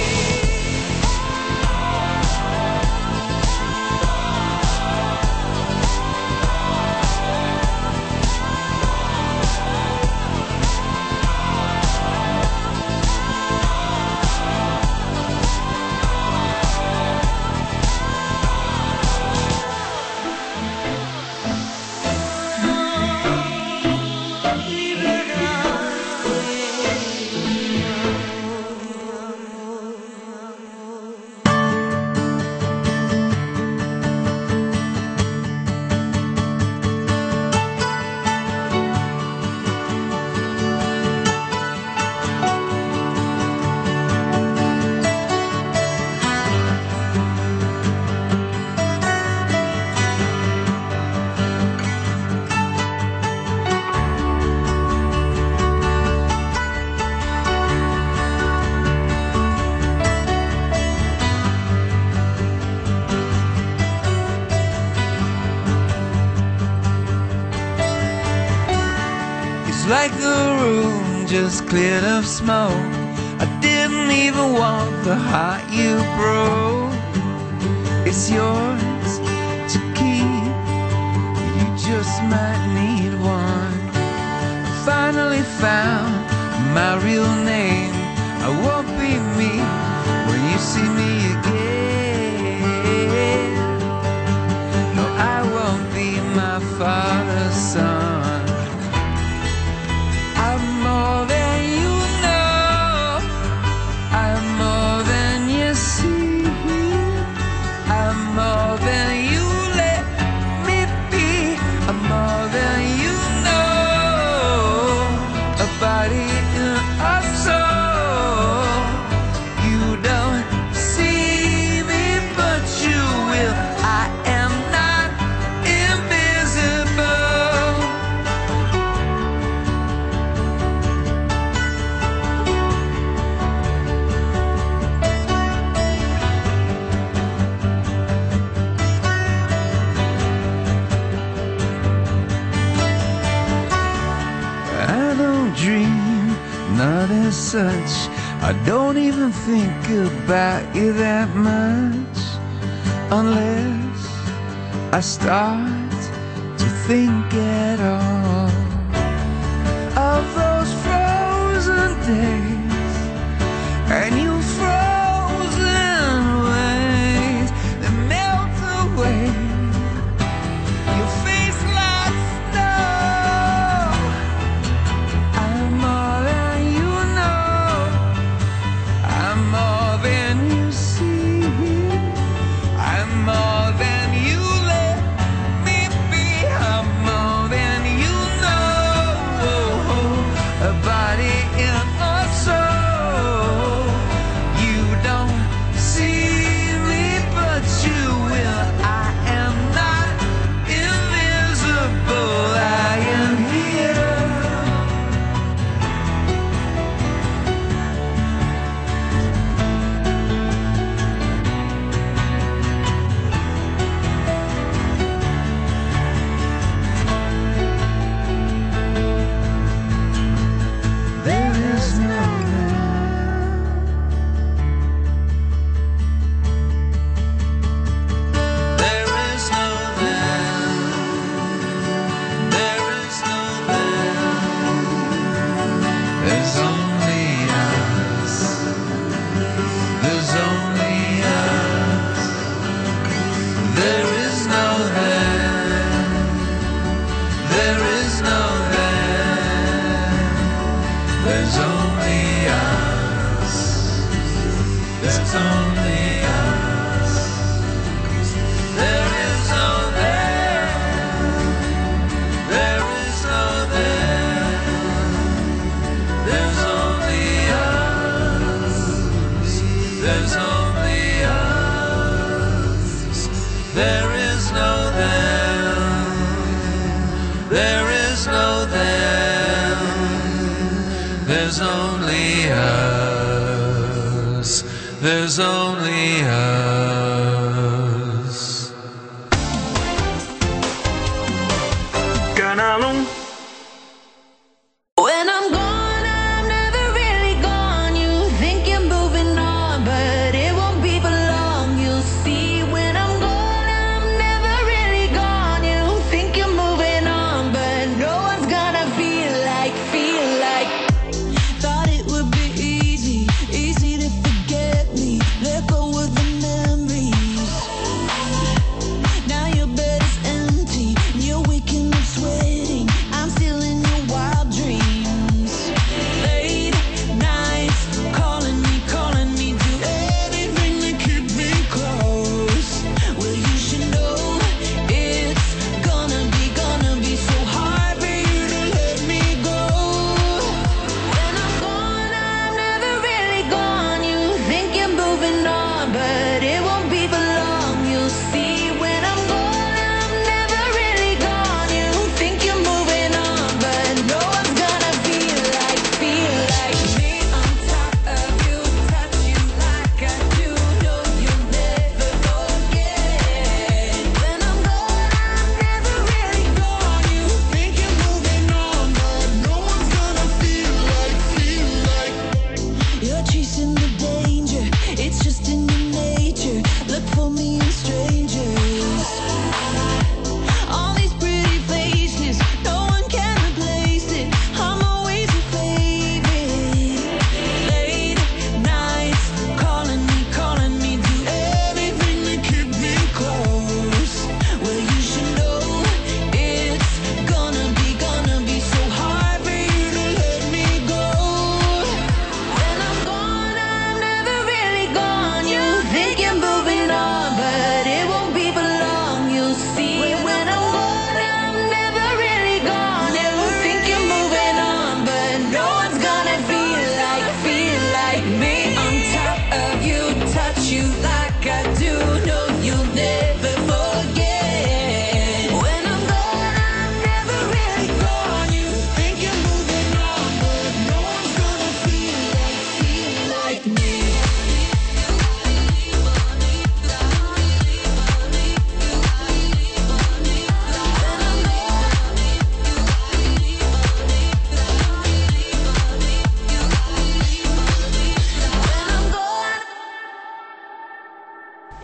It's like the room just cleared of smoke. I didn't even want the heart you broke. It's yours to keep. You just might need one. Finally found my real name. I won't be me when you see me again. No, I won't be my father's son. I'm more than you know. I'm more than you see. I'm more than you let me be. I'm more than you know. A body and a soul. I don't even think about you that much unless I start to think at all of those frozen days and you frozen ways that melt away your face like snow. I'm more than you know, I'm more than you see, I'm more than you let me be, I'm more than you know, a body in a soul. You don't see me, but you will. I am not invisible, I am here. There is no There is no them. There is no them. There's only us. There's only us. There is no them. There is no them. There's only us. There's only us. There is no them. There is no them. There's only us. There's only us. There is no them. There is no them. There's only us. There's only us. Canal um. When I'm gone, I'm never really gone. You think you're moving on, but it won't be for long. You'll see when I'm gone, I'm never really gone. You think you're moving on, but no one's gonna feel like, feel like. Thought it would be easy, easy to forget me. Let go of the memory.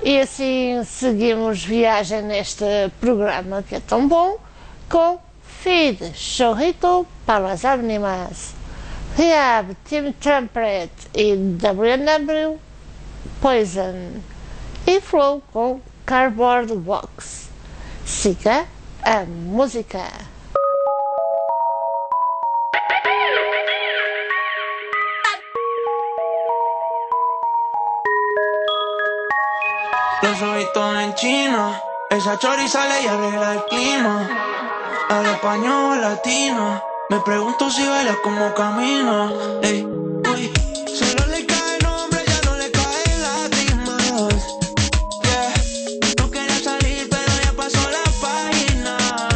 E assim seguimos viagem neste programa que é tão bom com Feed, Chorrito para las Ánimas, Rehab, Team Trumpet e W and W, Poison e Flow com Cardboard Box. Siga a música. Los ojitos en China, esa chori sale y arregla el clima. Habla español latino, me pregunto si baila como camina. Ey, uy, solo le cae nombre, ya no le caen lágrimas. Yeah, no quería salir pero ya pasó la página.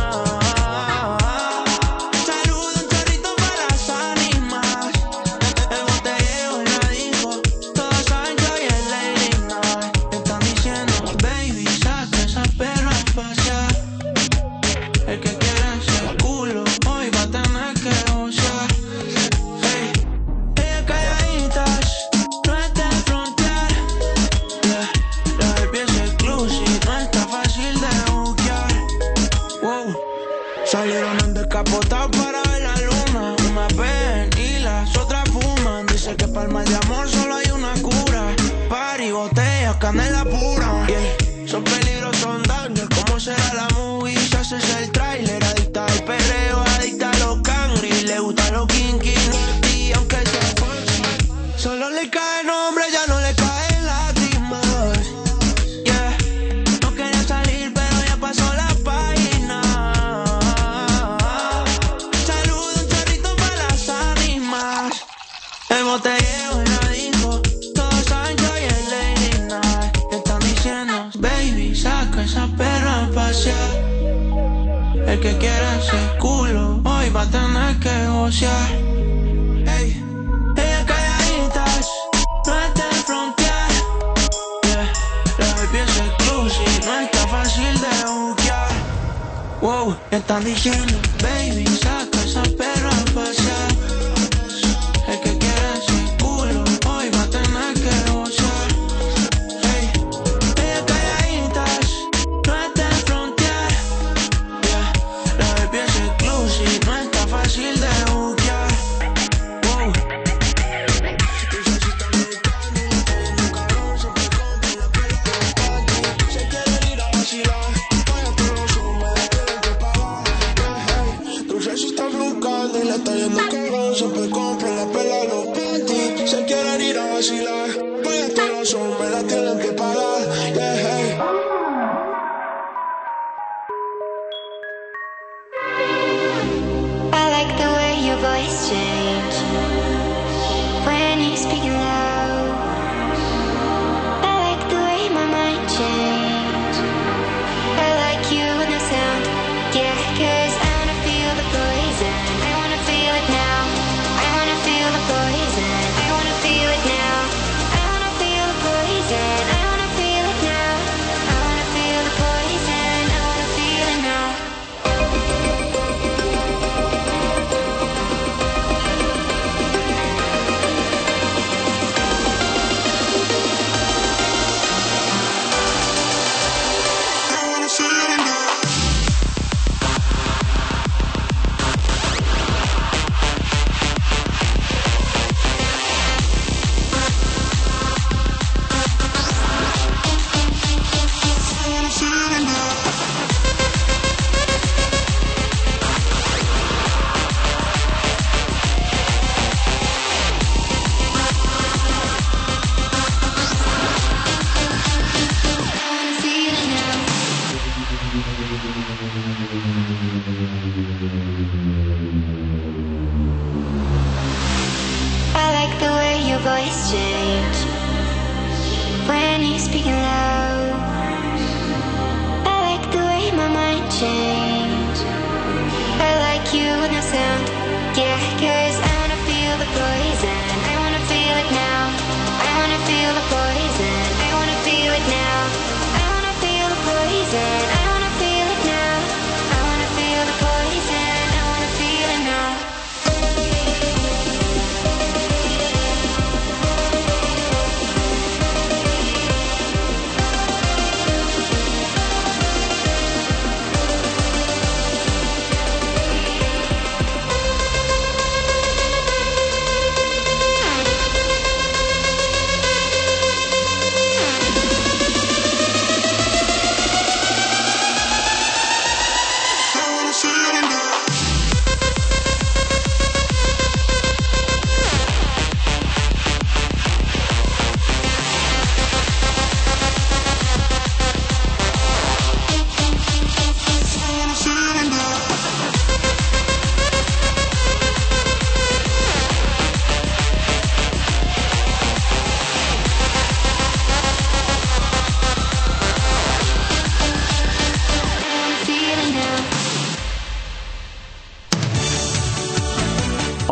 Saludo un chorrito para las ánimas. El botellero la dijo, todos saben que hoy es Lady Night. Están diciendo, baby, saca esa perra a pasear. El que quiera ese culo hoy va a tener que gozar. Hey, ellas calladitas, no es de frontear. Yeah, la baby es exclusive, no está fácil de buquear. Wow, salieron en descapotado para ver la luna. Una ven y las otras fuman. Dice que para el mal de amor solo hay una cura. Party, botellas, canela pura. Yeah, son peligros, son daños. ¿Cómo será la movie? Si haces el trailer, adicta al perreo, adicta a los cangri. Le gusta los kinky, y aunque sea fancy, solo le cae nombre, ya no le caen lágrimas. Yeah, no quería salir, pero ya pasó la página. Saludo un chorrito para las ánimas. El botellero la dijo, todos saben que hoy es Lady Night. Están diciendo, baby, saca esa perra a pasear. El que quiera ese culo hoy va a tener que gocear. Ey, ellas calladitas, no es de frontear. Yeah, la baby es exclusive, no está fácil de buquear. Wow, están diciendo, baby, saca esa perra a pasear. El que quiera ese culo hoy va a tener que gocear. Ey, ellas calladitas, no es de frontear. Yeah, la baby es exclusive, no está fácil de buquear. Wow. Se quieren ir a vacilar, vaya todo lo sube, tienen que pagar. Hey, dulce si está buscando y le está yendo cagón. Siempre compran la pela los panty. Se quieren ir a vacilar, vaya todo lo sube, la tienen que pagar. Yeah, hey. I like the way your voice change when you speak loud. I like the way my mind change. I like you and the sound, yeah, 'cause I wanna feel the poison. I wanna feel it now. I wanna feel the poison. I wanna feel it now. I wanna feel the poison. I wanna feel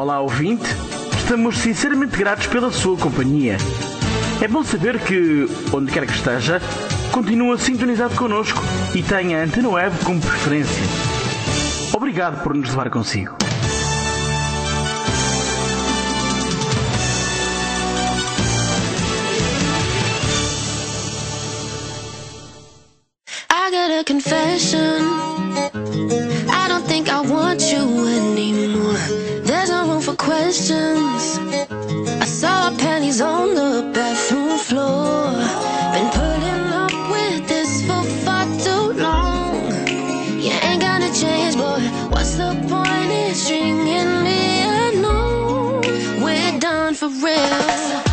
Olá, ouvinte. Estamos sinceramente gratos pela sua companhia. É bom saber que, onde quer que esteja, continua sintonizado connosco e tem a Antena Web como preferência. Obrigado por nos levar consigo. I got a confession. I don't think I want you anymore. There's no room for questions. I saw our panties on the bathroom floor. Been putting up with this for far too long. You ain't gonna change, boy. What's the point in stringing me along? We're done for real.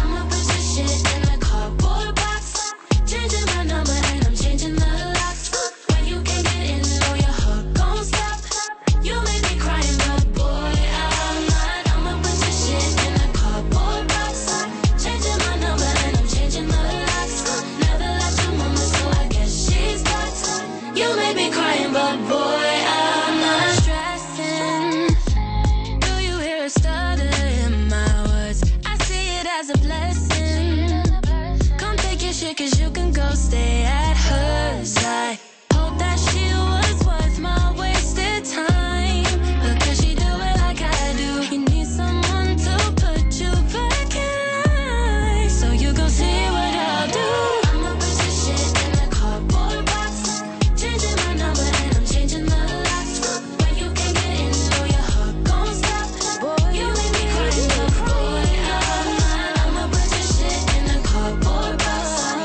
Stay at her side. Hope that she was worth my wasted time. But could she do it like I do? You need someone to put you back in line. So you gon' see what I'll do. I'ma put your shit in a cardboard box. Changing my number and I'm changing the locks. When you can't get in, know your heart gon' stop. Boy, you make me cry, but boy, I'm not. I'ma put your shit in a cardboard box.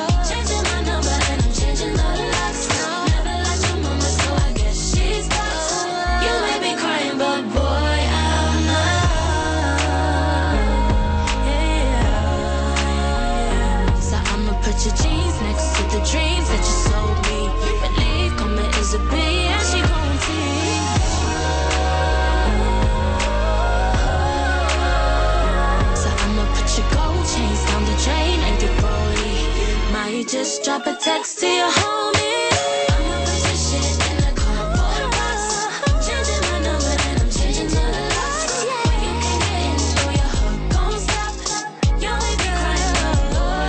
Your jeans next to the dreams that you sold me. Believe karma is a bee and she gon' see. So I'ma put your gold chains down the drain and get rolly. Might just drop a text to your homie. I'ma put your shit in the cardboard box. Changing my number and I'm changing the locks. When you can't get in, know your heart gon' stop. You ain't been crying, but boy,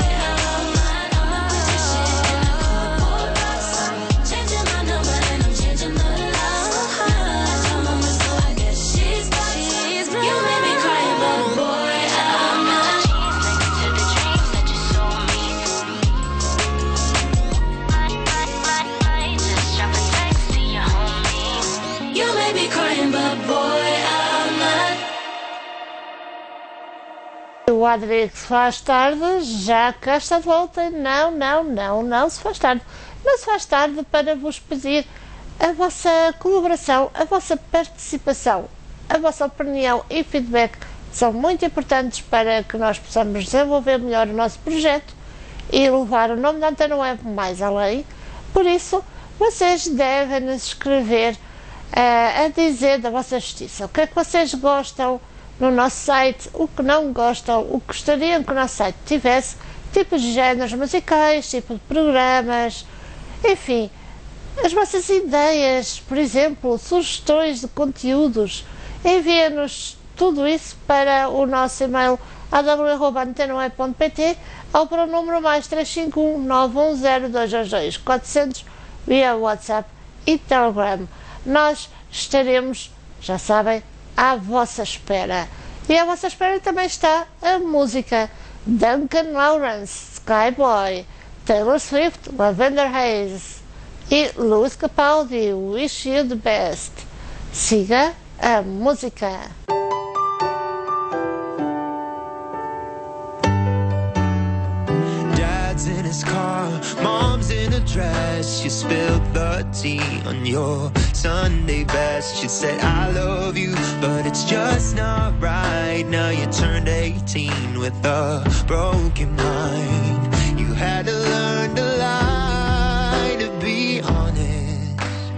o Adri que se faz tarde já cá está de volta. Não, não, não, não se faz tarde. Não se faz tarde para vos pedir a vossa colaboração, a vossa participação, a vossa opinião e feedback são muito importantes para que nós possamos desenvolver melhor o nosso projeto e levar o nome da Antena Web mais além. Por isso, vocês devem nos escrever uh, a dizer da vossa justiça o que é que vocês gostam no nosso site, o que não gostam, o que gostariam que o nosso site tivesse, tipos de géneros musicais, tipo de programas, enfim, as vossas ideias, por exemplo, sugestões de conteúdos. Enviem-nos tudo isso para o nosso e-mail a w arroba antena web ponto p t ou para o número mais três cinco um nove um zero dois dois dois quatro zero zero via WhatsApp e Telegram. Nós estaremos, já sabem, à vossa espera. E à vossa espera também está a música Duncan Lawrence, Skyboy, Taylor Swift, Lavender Haze e Lewis Capaldi, Wish You the Best. Siga a música. Dad's in his car, mom's in a dress. She spilled the tea on your Sunday best. She said I love you, but it's just not right. Now you turned eighteen with a broken mind. You had to learn to lie, to be honest.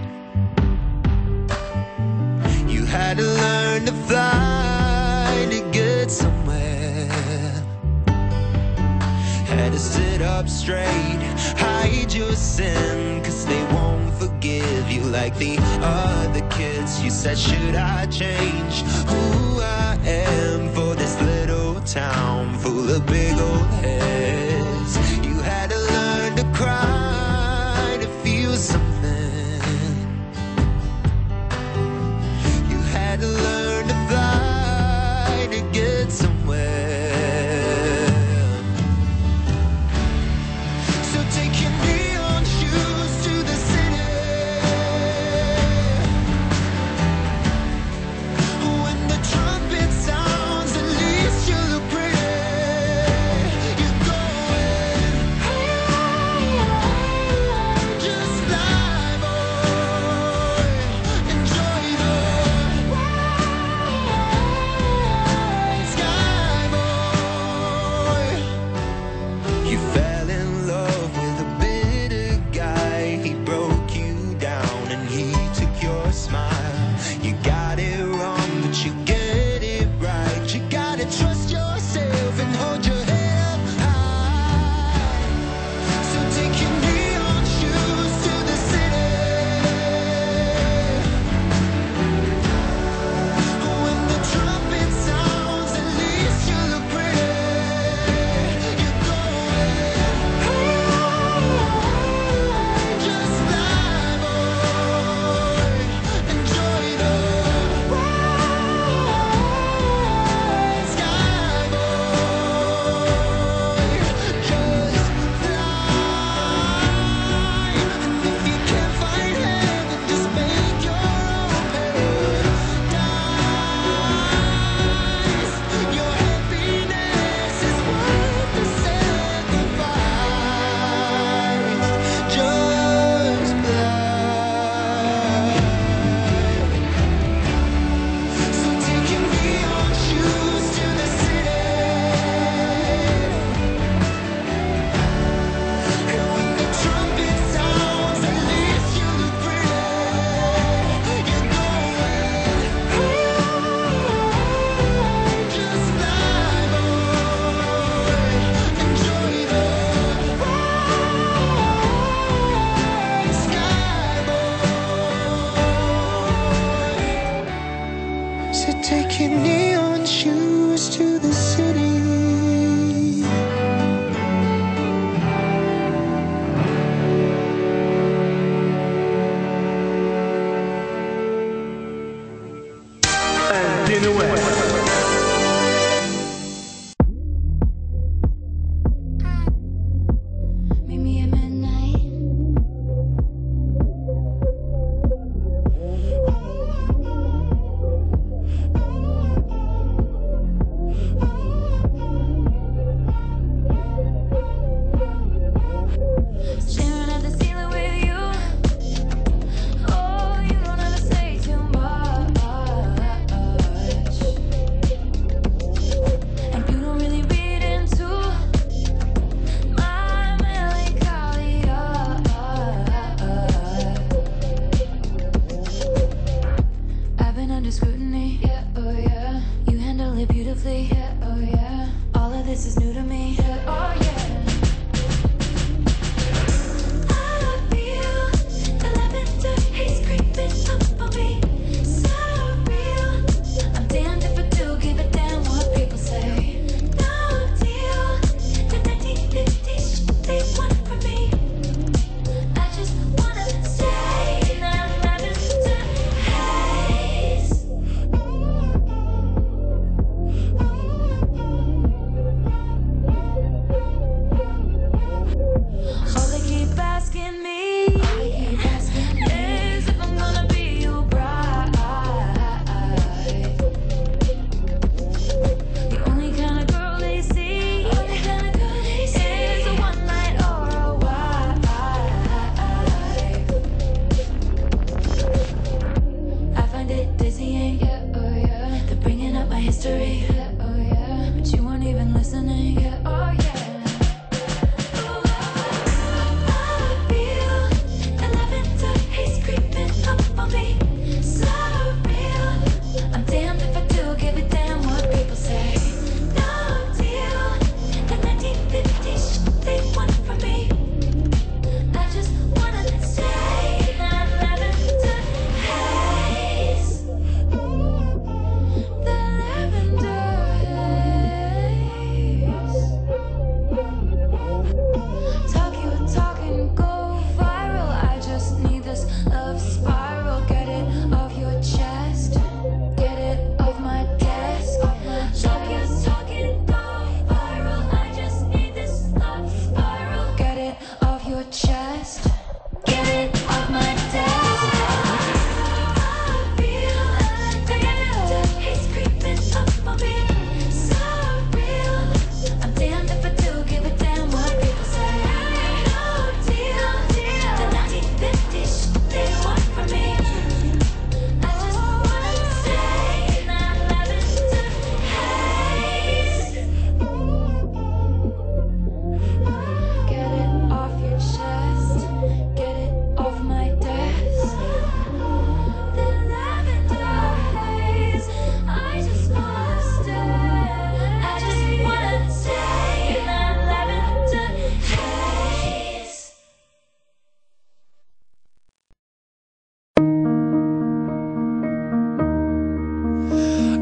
You had to learn to fly, to get somewhere. Had to sit sit up straight. Hide your sin, cause they won't forgive you like the other kids. You said, should I change who I am for this little town full of big old heads? You had to learn to cry to feel something. You had to learn to fly to get somewhere. So take your neon shoes to the city. When the trumpet sounds, at least you look pretty. You go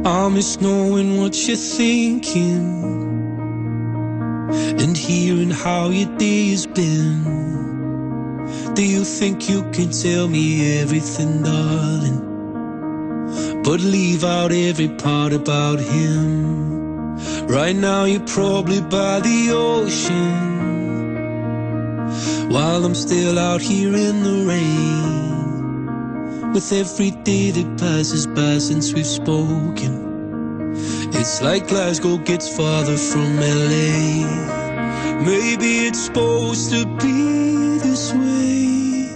I miss knowing what you're thinking and hearing how your day has been. Do you think you can tell me everything, darling, but leave out every part about him? Right now you're probably by the ocean, while I'm still out here in the rain. With every day that passes by since we've spoken, it's like Glasgow gets farther from L A. Maybe it's supposed to be this way,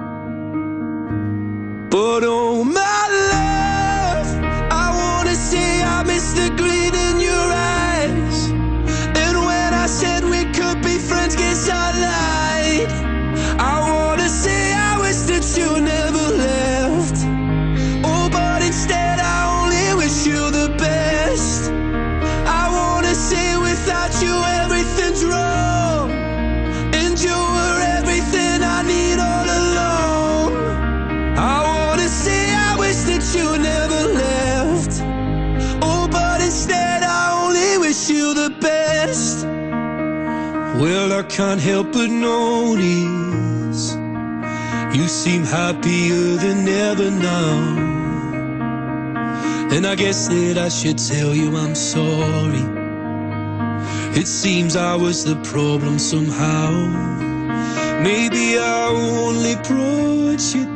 but oh my love, I wanna say I miss the green in your eyes. And when I said we could be friends, guess I lied. I wanna say I wish that you never left. Oh, but instead I only wish you the best. I wanna say without you everything's wrong, and you were everything I need all along. I wanna say I wish that you never left. Oh, but instead I only wish you the best. Well, I can't help but notice you seem happier than ever now, and I guess that I should tell you I'm sorry. It seems I was the problem somehow. Maybe I only brought you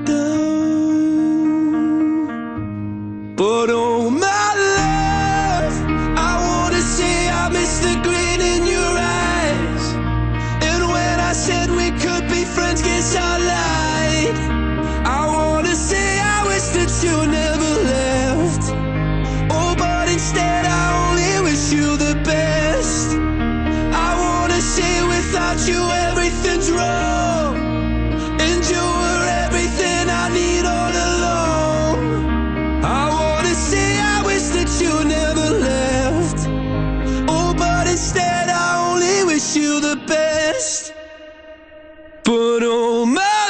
down, but oh my love, I wanna say I miss the green in your eyes. And when I said we could be friends, guess I lied. I wanna say I wish that you never left. Oh, but instead I only wish you the best. I wanna say without you everything's wrong, and you were everything I need all along. I wanna say I wish that you never left. Oh, but instead I only wish you the best. But oh my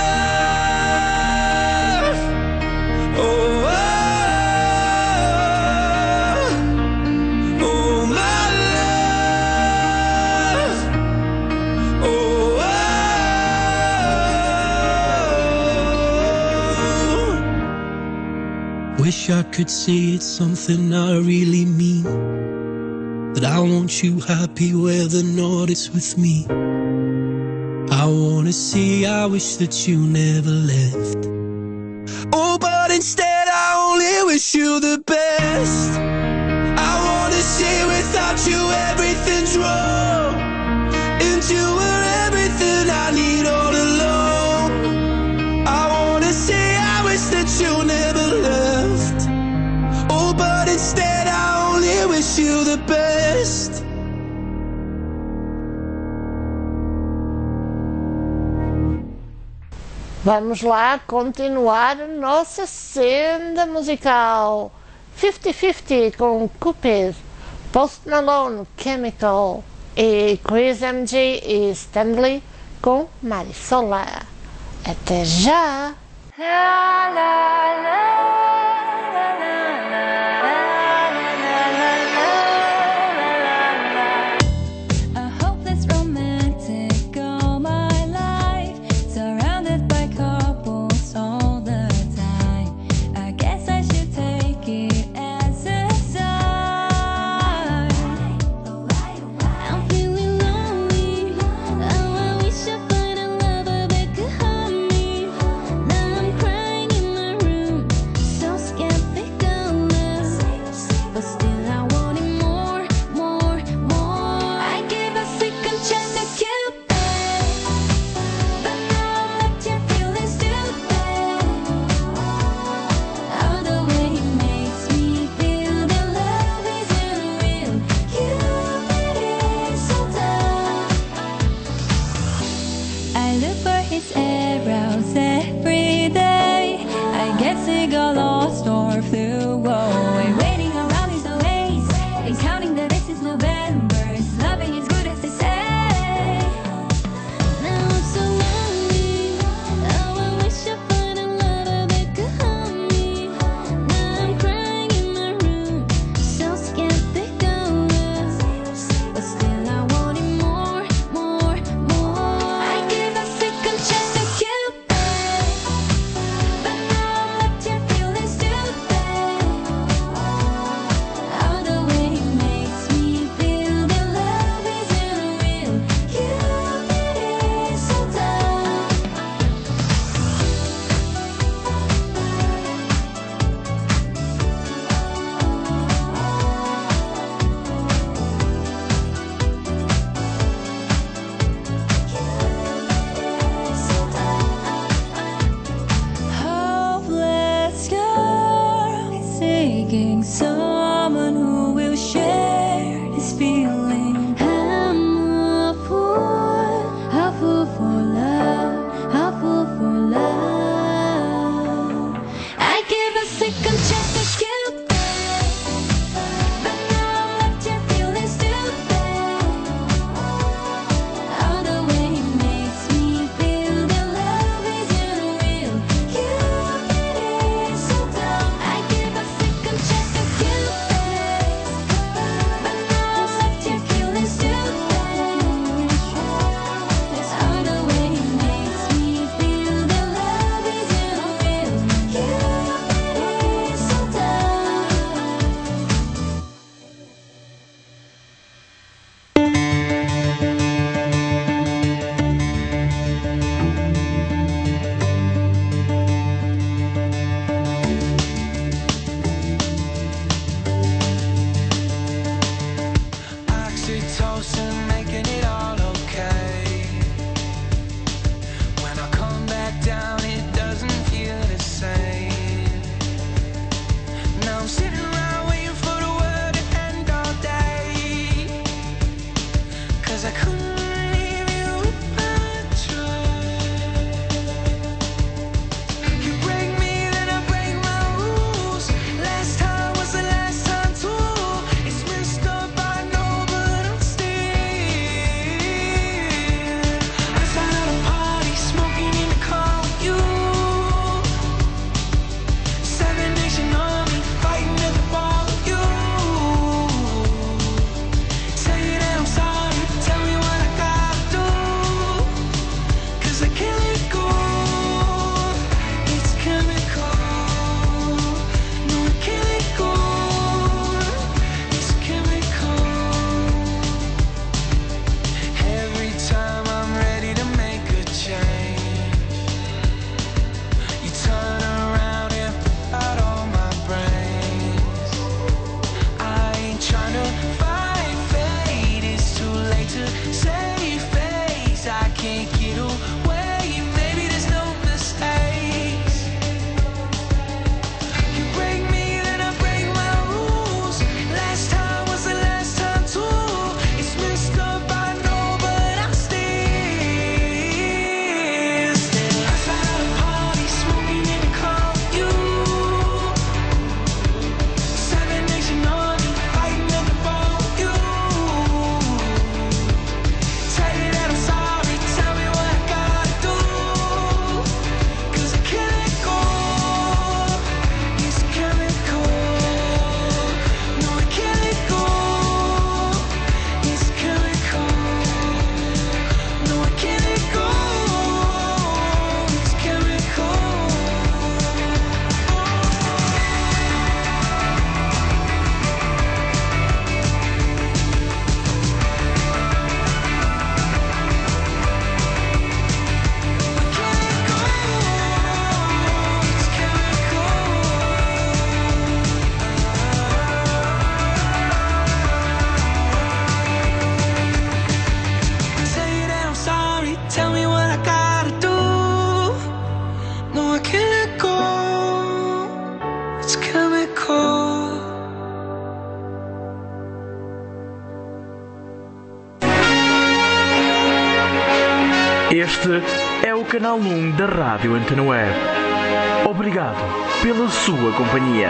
love, oh, oh, oh my love, oh, oh. Wish I could say it's something I really mean, that I want you happy whether or not it's with me. I wanna say I wish that you never left. Oh, but instead I only wish you the best. I wanna say without you everything's wrong, and you were everything I need all along. I wanna say I wish that you never left. Oh, but instead I only wish you the best. Vamos lá continuar a nossa senda musical. fifty fifty com Cupid, Post Malone, Chemical e Chris M G e Stanley com Marisola. Até já! La, la, la. Oh, Este é o canal um da Rádio Antena Web. Obrigado pela sua companhia.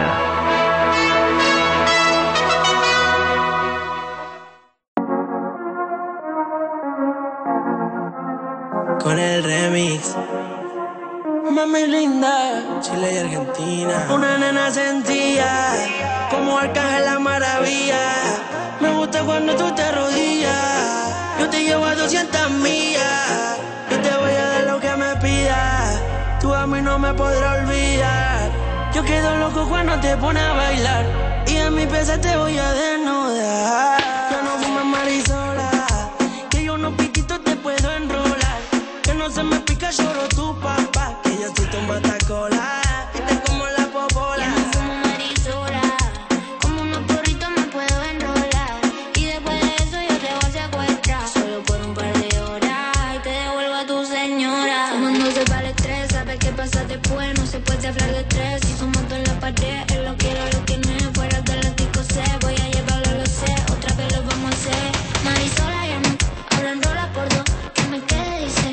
Con el remix, mami linda, Chile y Argentina. Una nena sentía como Arcángel la maravilla. Me gusta cuando tú te arrodillas. Yo te llevo a doscientas millas. Yo te voy a dar lo que me pidas. Tú a mí no me podrás olvidar. Yo quedo loco cuando te pones a bailar. Y en mi pieza te voy a desnudar. Yo no fumo marisola, que yo no piquito te puedo enrolar. Que no se me pica, lloro tu papá. Que yo soy tu matacola. Y te como la popola. Yo no fumo marisola, como unos porritos me puedo enrolar. Y después de eso yo te voy a secuestrar. Solo por un par de horas y te devuelvo a tu señora. Fumándose para el estrés, sabes qué pasa después. No se puede hablar de estrés. Si somos dos en la pared, él lo quiere, lo que no es. Fuera del látigo sé, voy a llevarlo, lo sé. Otra vez lo vamos a hacer. Marisola ya no, ahora enrola por dos. Que me quede, dice.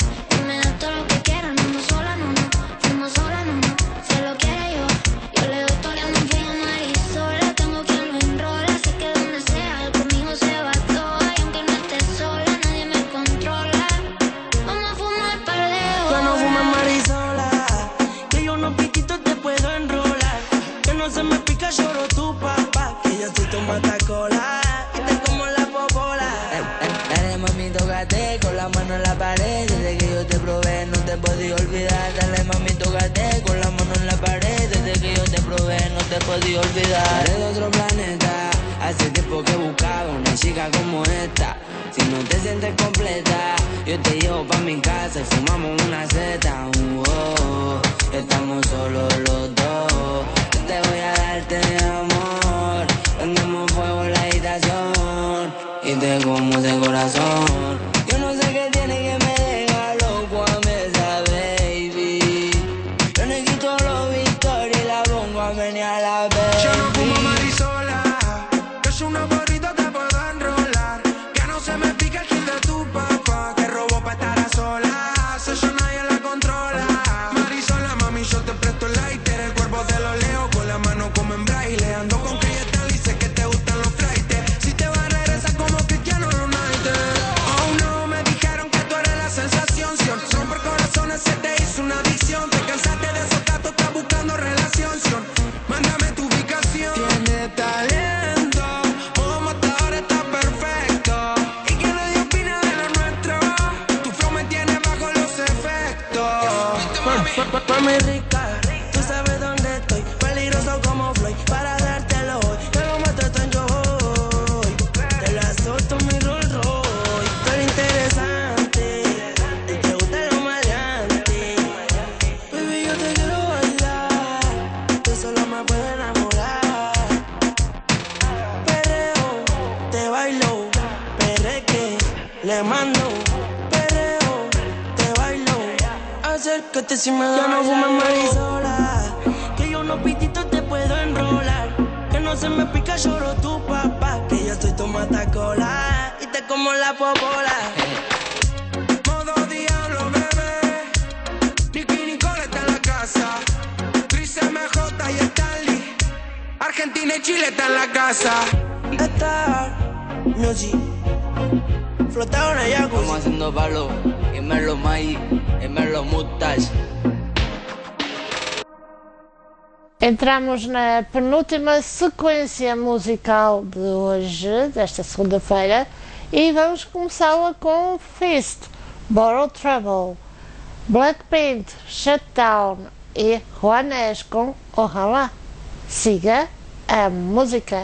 Lloro tu papá, que yo soy tu matacola. Y te como la popola. Eh, eh, dale mami, tócate con la mano en la pared. Desde que yo te probé no te podía olvidar. Dale mami, tócate con la mano en la pared. Desde que yo te probé no te podía olvidar. Eres de otro planeta. Hace tiempo que buscaba una chica como esta. Si no te sientes completa, yo te llevo pa' mi casa y fumamos una seta. Uh, oh, estamos solos los dos. Te voy a darte mi amor. Prendemos fuego en la habitación y te como ese corazón. Yo no sé qué tiene que me deja loco a mí esa baby. Yo le quito los victorias y la pongo a menear la baby. Yo no fumo marisola, yo soy una borrita, te puedo enrolar. Que no se me pique el kill de tu papá, que robó pa' estar a solas. Eso nadie la controla. Marisola, mami, yo te presto el lighter. El cuerpo te lo leo con la mano como en braille. Ando con Cristal y sé que te gustan los flightes. Si te vas a regresar como Cristiano Ronaldo. Oh no, me dijeron que tú eres la sensación. Si romper corazones se te hizo una adicción. Te cansaste de esos gatos, estás buscando relación. Mándame tu ubicación. Tiene talento, como hasta ahora está perfecto. Y que nadie opina de lo nuestro. Tu flow me tiene bajo los efectos. Mami rica, tú sabes dónde estoy. Peligroso como Floyd, para dártelo hoy. Te lo mato, esto yo hoy. Te la solto mi Rolls Royce. Tú eres interesante y te gusta lo maleante. Baby, yo te quiero bailar. Tú solo me puedes enamorar. Perreo, te bailo. Perreque, le mando. Perreo, te bailo. Acércate si me da. Yo no fumo marisola, que yo no pitito te puedo enrolar. Que no se me pica, lloro tu papá. Que yo soy tu matacola y te como la popola. Modo diablo, bebé. Nicky Nicole está en la casa. Chris M J y Stanley. Argentina y Chile está en la casa. Star Music, flotado en el jacuzzi. Estamos haciendo palo, y me lo maíz, y me lo mustache. Entramos na penúltima sequência musical de hoje, desta segunda-feira, e vamos começá-la com Fist, Borrowed Trouble, Blackpink, Shutdown e Juanes com Ojalá. Siga a música.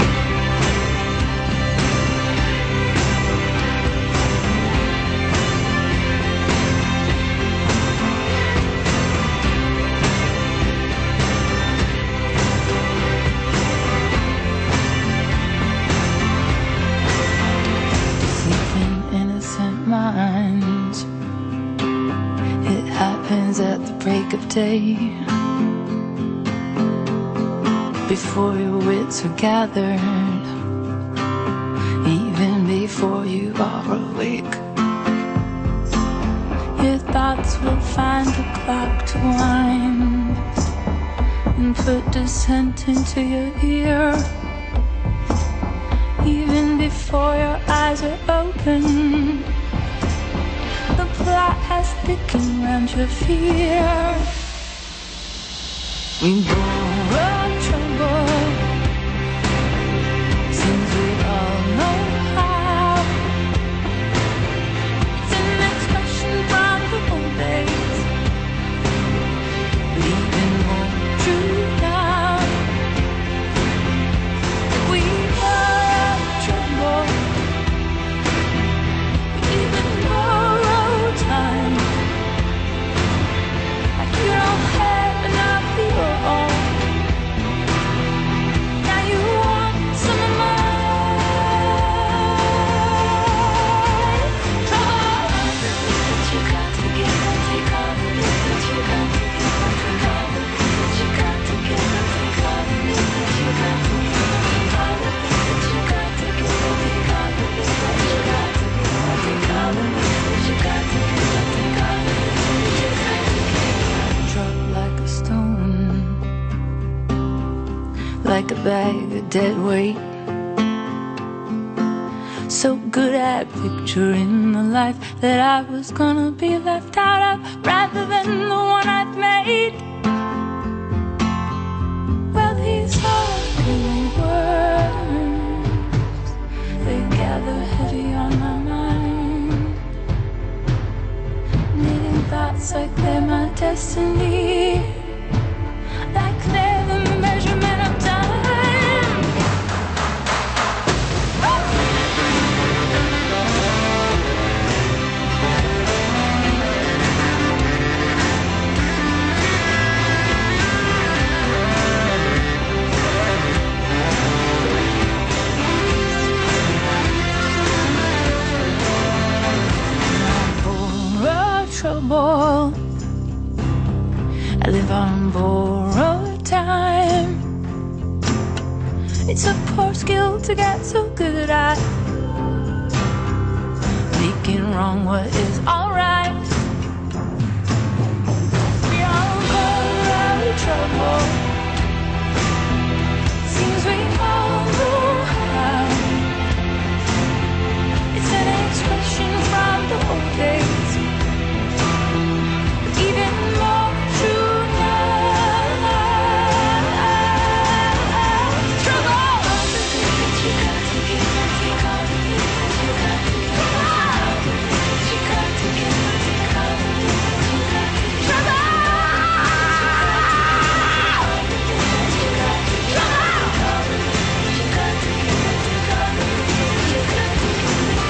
Minds. It happens at the break of day. Before your wits are gathered, even before you are awake. your thoughts will find a clock to wind and put dissent into your ear. Even before your eyes are open, the plot has thickened round your fear. We borrow trouble, since we all know how. It's an expression from the old days, but even more true now. We borrow trouble, we even borrow time. Like you don't have enough of your own. Now you want some of mine. But you got to give and take all of it. But you got to give and take all of it. But you got to give and take all of it. But you got to give and take all of it. But you got to give and take all of it. But you got to give and take all of it. But you got to give and take all of it. But you got to give. Drop like a stone, like a bag of dead weight. So good at picturing the life that I was gonna be left out of, rather than the one I've made. Well, these ugly words, they gather heavy on my mind, knitting thoughts like they're my destiny, like they're the measurement of time. Borrowed trouble, I live on borrowed time. It's a poor skill to get so good at making wrong what is alright. We all borrowed trouble, seems we all know how. It's an expression from the old days, but even more true now. Trouble! But you got to give and take all of it. But you got to give and take all of it. But you got to give and take all of it. But you got to give. Trouble! But you got to give and take all of it. But you got to give and take all of it. But you got to give.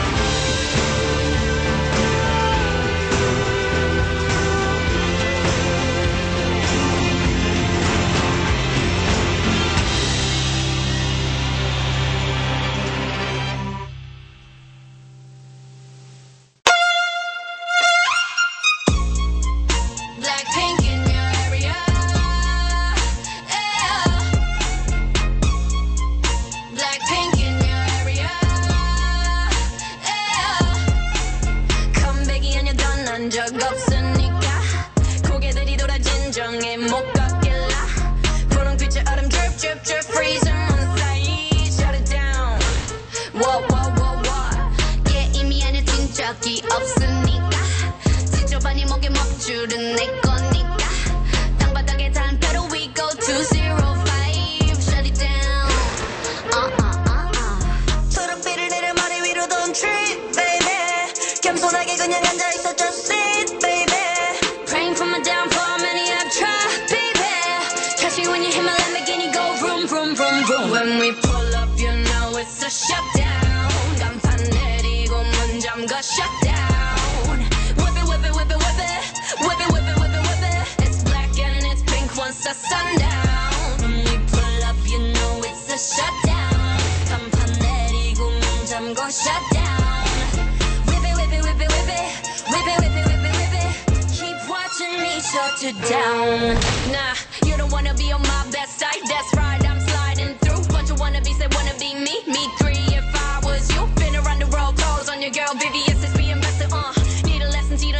Blackpink in your area, yeah. Blackpink in your area, yeah. 컴백이 아니던 난 적 없으니까 고개들이 돌아 진정에 못 걷길라. 분홍빛의 얼음 drip drip drip freezing on the side. Shut it down. Whoa whoa whoa whoa. 게임이 아니야 진적이 없으니까. 지저분이 목에 먹줄은 내 거니까. 땅바닥에 단패로 we go to zero five. Shut it down. Uh uh uh uh. 초록빛을 내려 머리 위로 don't trip, baby. 겸손하게 그냥 앉아 있어 just sit, baby. Praying for my downfall, many I've tried, baby. Catch you when you hit my Lamborghini, go vroom vroom vroom vroom. When we pull up, you know it's a shutdown. 간판 내리고 문 잠가 shut down. Whip it, whip it, whip it, whip it. Whip it, whip it, whip it, whip it. It's black and it's pink once the sundown. When we pull up, you know it's a shutdown. 간판 내리고 문 잠가 shut down. Whip it, whip it, whip it, whip it. Whip it, whip it, whip it, whip it. Keep watching me shut it down. Nah, you don't wanna be on my best side. That's right, I'm sliding through. Bunch of wannabes that wanna be me. Me three if I was you. Been around the world, calls on your girl, V V S is being invested. Uh, need a lesson, see the neck, see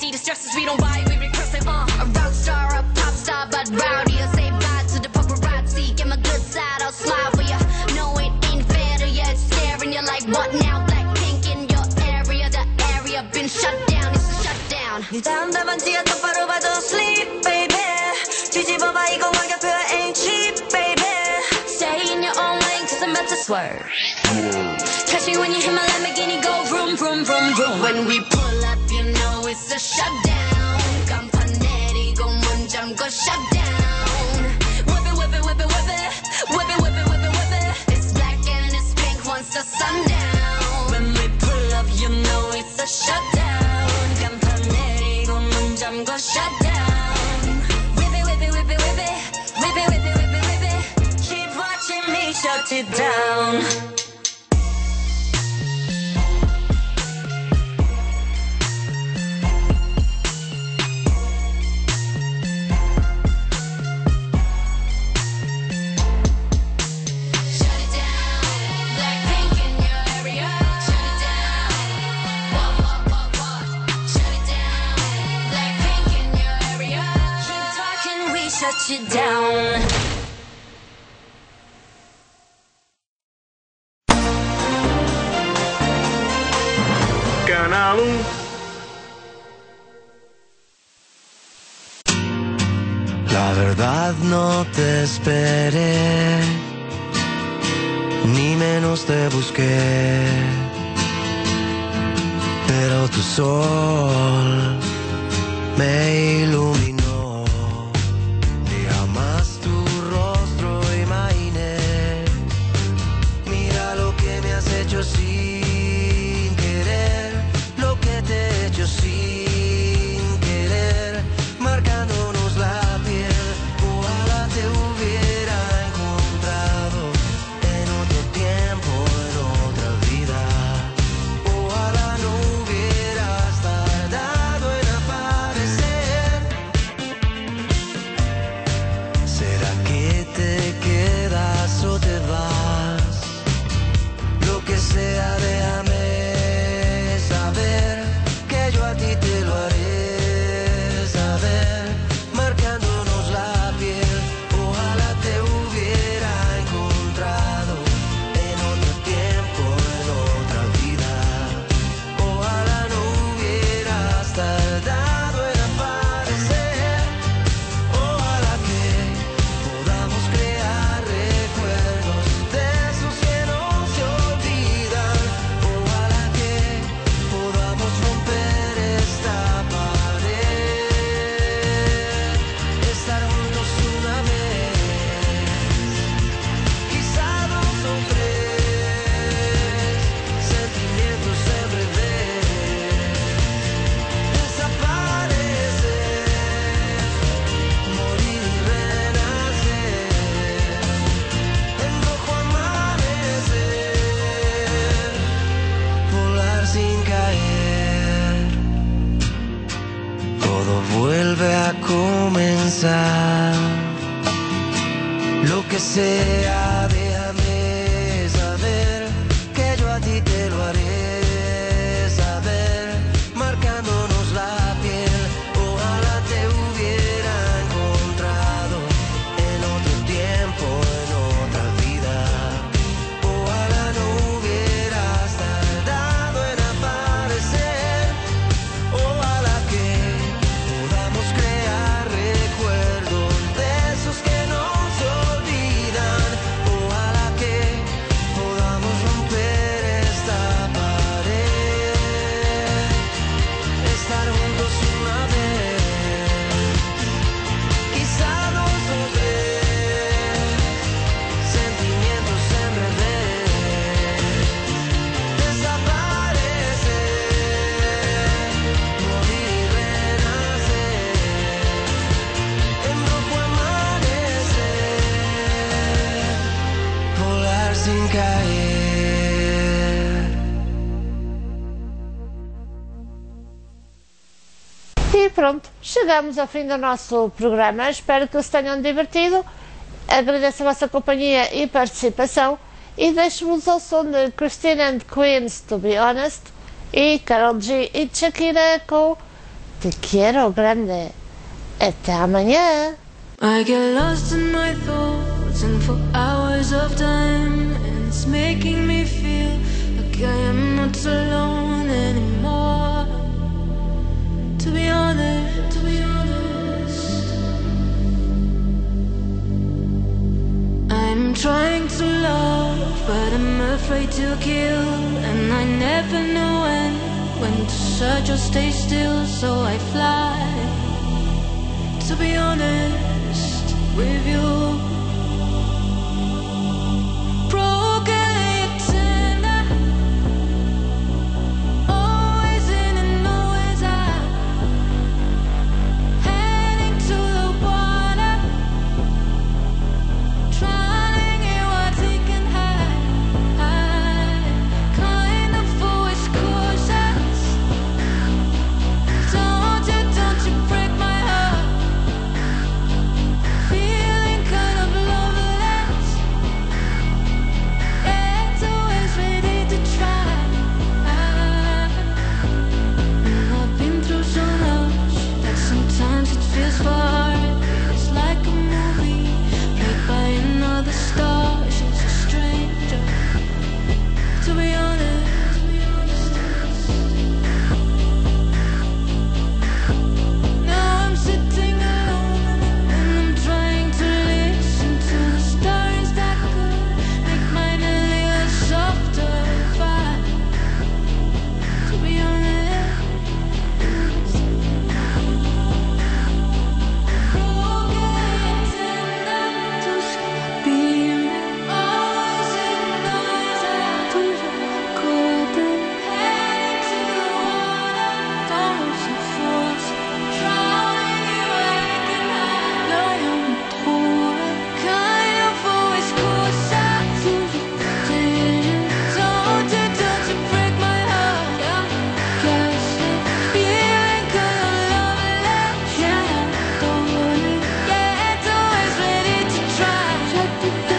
the stresses we don't buy, we regress it. Uh, a rock star, a pop star, but rowdy. I say bye to the paparazzi. Get my good side, I'll smile for ya. No, it ain't fair to ya. It's staring you like what now? Blackpink in your area, the area been shut down. It's a shutdown. 네 잠다반지가 똑바로 봐도 sleep, baby. 뒤집어봐 이건 가격표 ain't cheap, baby. Stay in your own lane, cause I'm about to swerve. Catch me when you hit my Lamborghini, go vroom, vroom, vroom, vroom. When we pull up, you know it's a shutdown. Campanerico, 문잠궈 shutdown. Whip it, whip it, whip it, whip it. Whip it, whip it, whip it, whip it. It's black and it's pink once the sun down. When we pull up, you know it's a shutdown. Campanerico, 문잠궈 shutdown. Whip it, whip it, whip it, whip it. Whip it, whip it, whip it, whip it. Keep watching me shut it down. Shut you down. Canal um. La verdad no te esperé, ni menos te busqué, pero tu sol me iluminó. Hecho sin querer, lo que te he hecho sin querer, marcándonos la piel. Ojalá te hubiera encontrado en otro tiempo, en otra vida. Ojalá no hubieras tardado en aparecer. ¿Será que te quedas o te vas? Que sea, déjame saber que yo a ti te lo haré saber, marcándonos la piel. Ojalá te hubiera encontrado en otro tiempo, en otra vida. Ojalá no hubieras tardado en aparecer. Ojalá que podamos crear recuerdos de esos que no se olvidan. Ojalá que podamos romper esta pared, estar juntos una vez, quizá dos o tres, sentimientos en revés, desaparecer, morir y renacer, en rojo amanecer, volar sin caer. Todo vuelve a comenzar. Lo que sea, déjame saber que yo a ti te lo haré saber, marcándonos la piel. Ojalá te hubiera encontrado en otro tiempo, en otra vida. Ojalá no hubieras tardado en aparecer. Ojalá que podamos crear recuerdos de esos que no se olvidan. Ojalá que podamos romper esta pared, estar juntos una vez, quizá dos o tres, sentimientos en revés, desaparecer, morir y renacer, en rojo amanecer, volar sin caer. E pronto, chegamos ao fim do nosso programa. Espero que se tenham divertido. Agradeço a vossa companhia e participação e deixo-vos ao som de Christine and Queens, To Be Honest, e Karol G e Shakira com Te quiero grande. Hasta mañana. I get lost in my thoughts and for hours of time, and it's making me feel like I am not alone anymore. To be honest, to be honest, I'm trying to love, but I'm afraid to kill, and I never know when, when to search or stay still, so I fly. To be honest with you, broken yet tender, always in and always out, heading to the water, trying it what he can hide, kind of foolish cautious. Don't you, don't you break my heart. Feeling kind of loveless, yet always ready to try. And I've been through so much that sometimes it feels far. It's like a movie played by another star. She's a stranger. To be honest, now I'm sitting alone and I'm trying to listen to the stars that could make mine a little softer if I, to be honest, broken and tender, tus being always in noise, tus recuerdos, heading to the water, todos en force, trying it where I can hide. No, I'm poor, kind of always cautious. Don't you, don't you break my heart. Guess it, feeling kind of loveless. Yeah, don't worry, yeah, it's always ready to try. Don't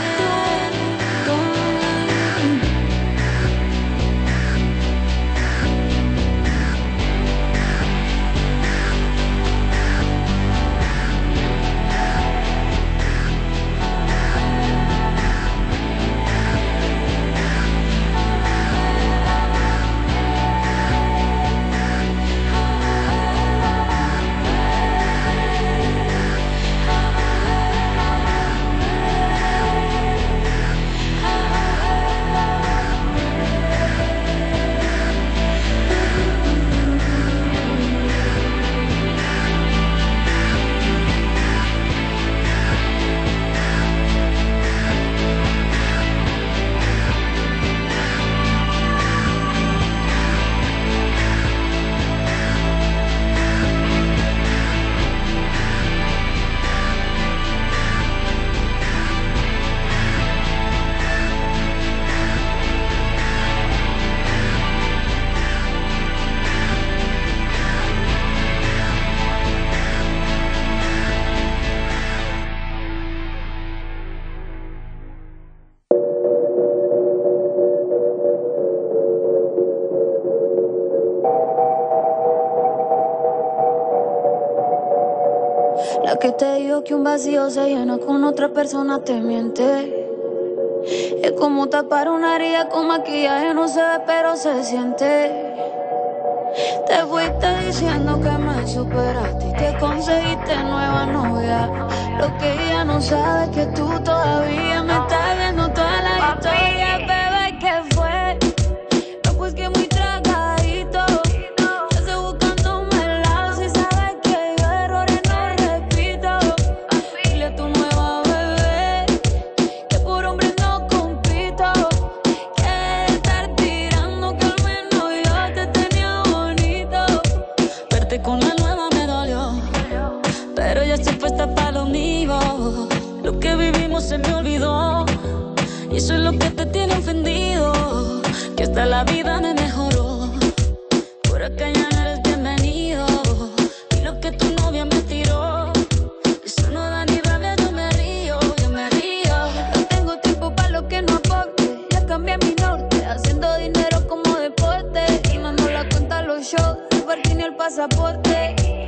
La que te dijo que un vacío se llena con otra persona te miente. Es como tapar una herida con maquillaje, no se ve pero se siente. Te fuiste diciendo que me superaste y que conseguiste nueva novia. Lo que ella no sabe es que tú todavía me estás viendo toda la historia. Bebé, ¿qué fue? No, pues que muy tragadito. Yo estoy buscándome el lado. Si sabes que yo errores no repito. Dile a tu nueva bebé que por hombre no compito. Que de estar tirando que al menos yo te tenía bonito. Verte con la nueva me dolió, pero ya estoy puesta para lo mío. Lo que vivimos se me olvidó y eso es lo que te tiene ofendido. Que hasta la vida me mejoró. Por acá ya no eres bienvenido. Y lo que tu novia me tiró, eso no da ni rabia, yo me río, yo me río. No tengo tiempo para lo que no aporte. Ya cambié mi norte, haciendo dinero como deporte. Y no nos la cuenta los shows, el parking y el pasaporte.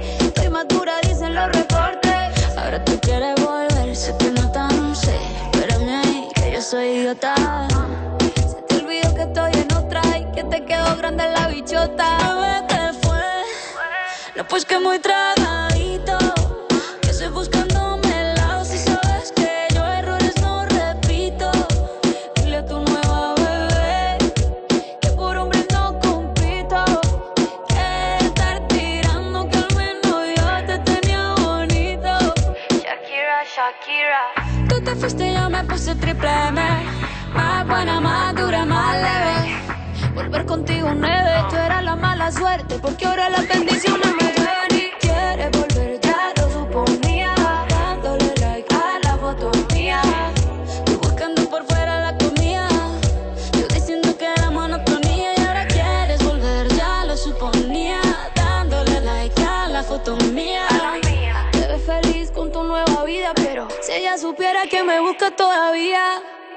idiota. Se te olvidó que estoy en otra y que te quedó grande la bichota. Bebé, ¿qué fue? No, pues que muy tragadito, que estoy buscándome el lado. Si sabes que yo errores no repito. Dile a tu nueva bebé que por hombres no compito. Que estar tirando, que al menos yo te tenía bonito. Shakira, Shakira. Tú te fuiste y yo me puse triple M. Más buena, más dura, más leve. Volver contigo nueve, tú eras la mala suerte, porque ahora las bendiciones me llevan y quieres volver, ya lo suponía. Dándole like a la foto mía, tú buscando por fuera la comida, yo diciendo que era monotonía. Y ahora quieres volver, ya lo suponía. Dándole like a la foto mía. Te ves feliz con tu nueva vida, pero si ella supiera que me busca todavía.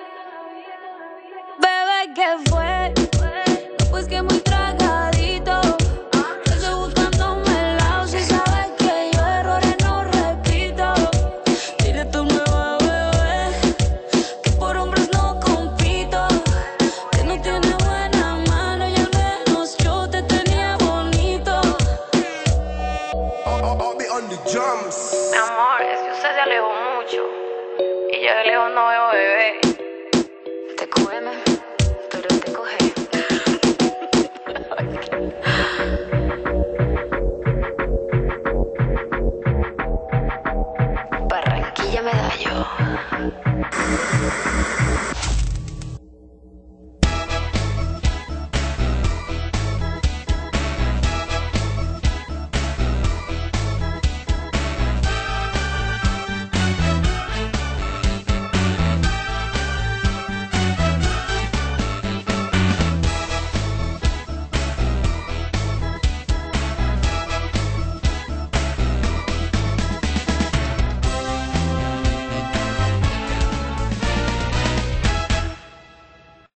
Bebé, ¿qué fue? Pues que muy tragadito, que estoy buscándome el lado. Si sabes que yo errores no repito. Dile a tu nueva bebé que por hombres no compito, que no tiene buena mano y al menos yo te tenía bonito. Mi amor, es que usted se alejó mucho y yo de lejos no veo bebé.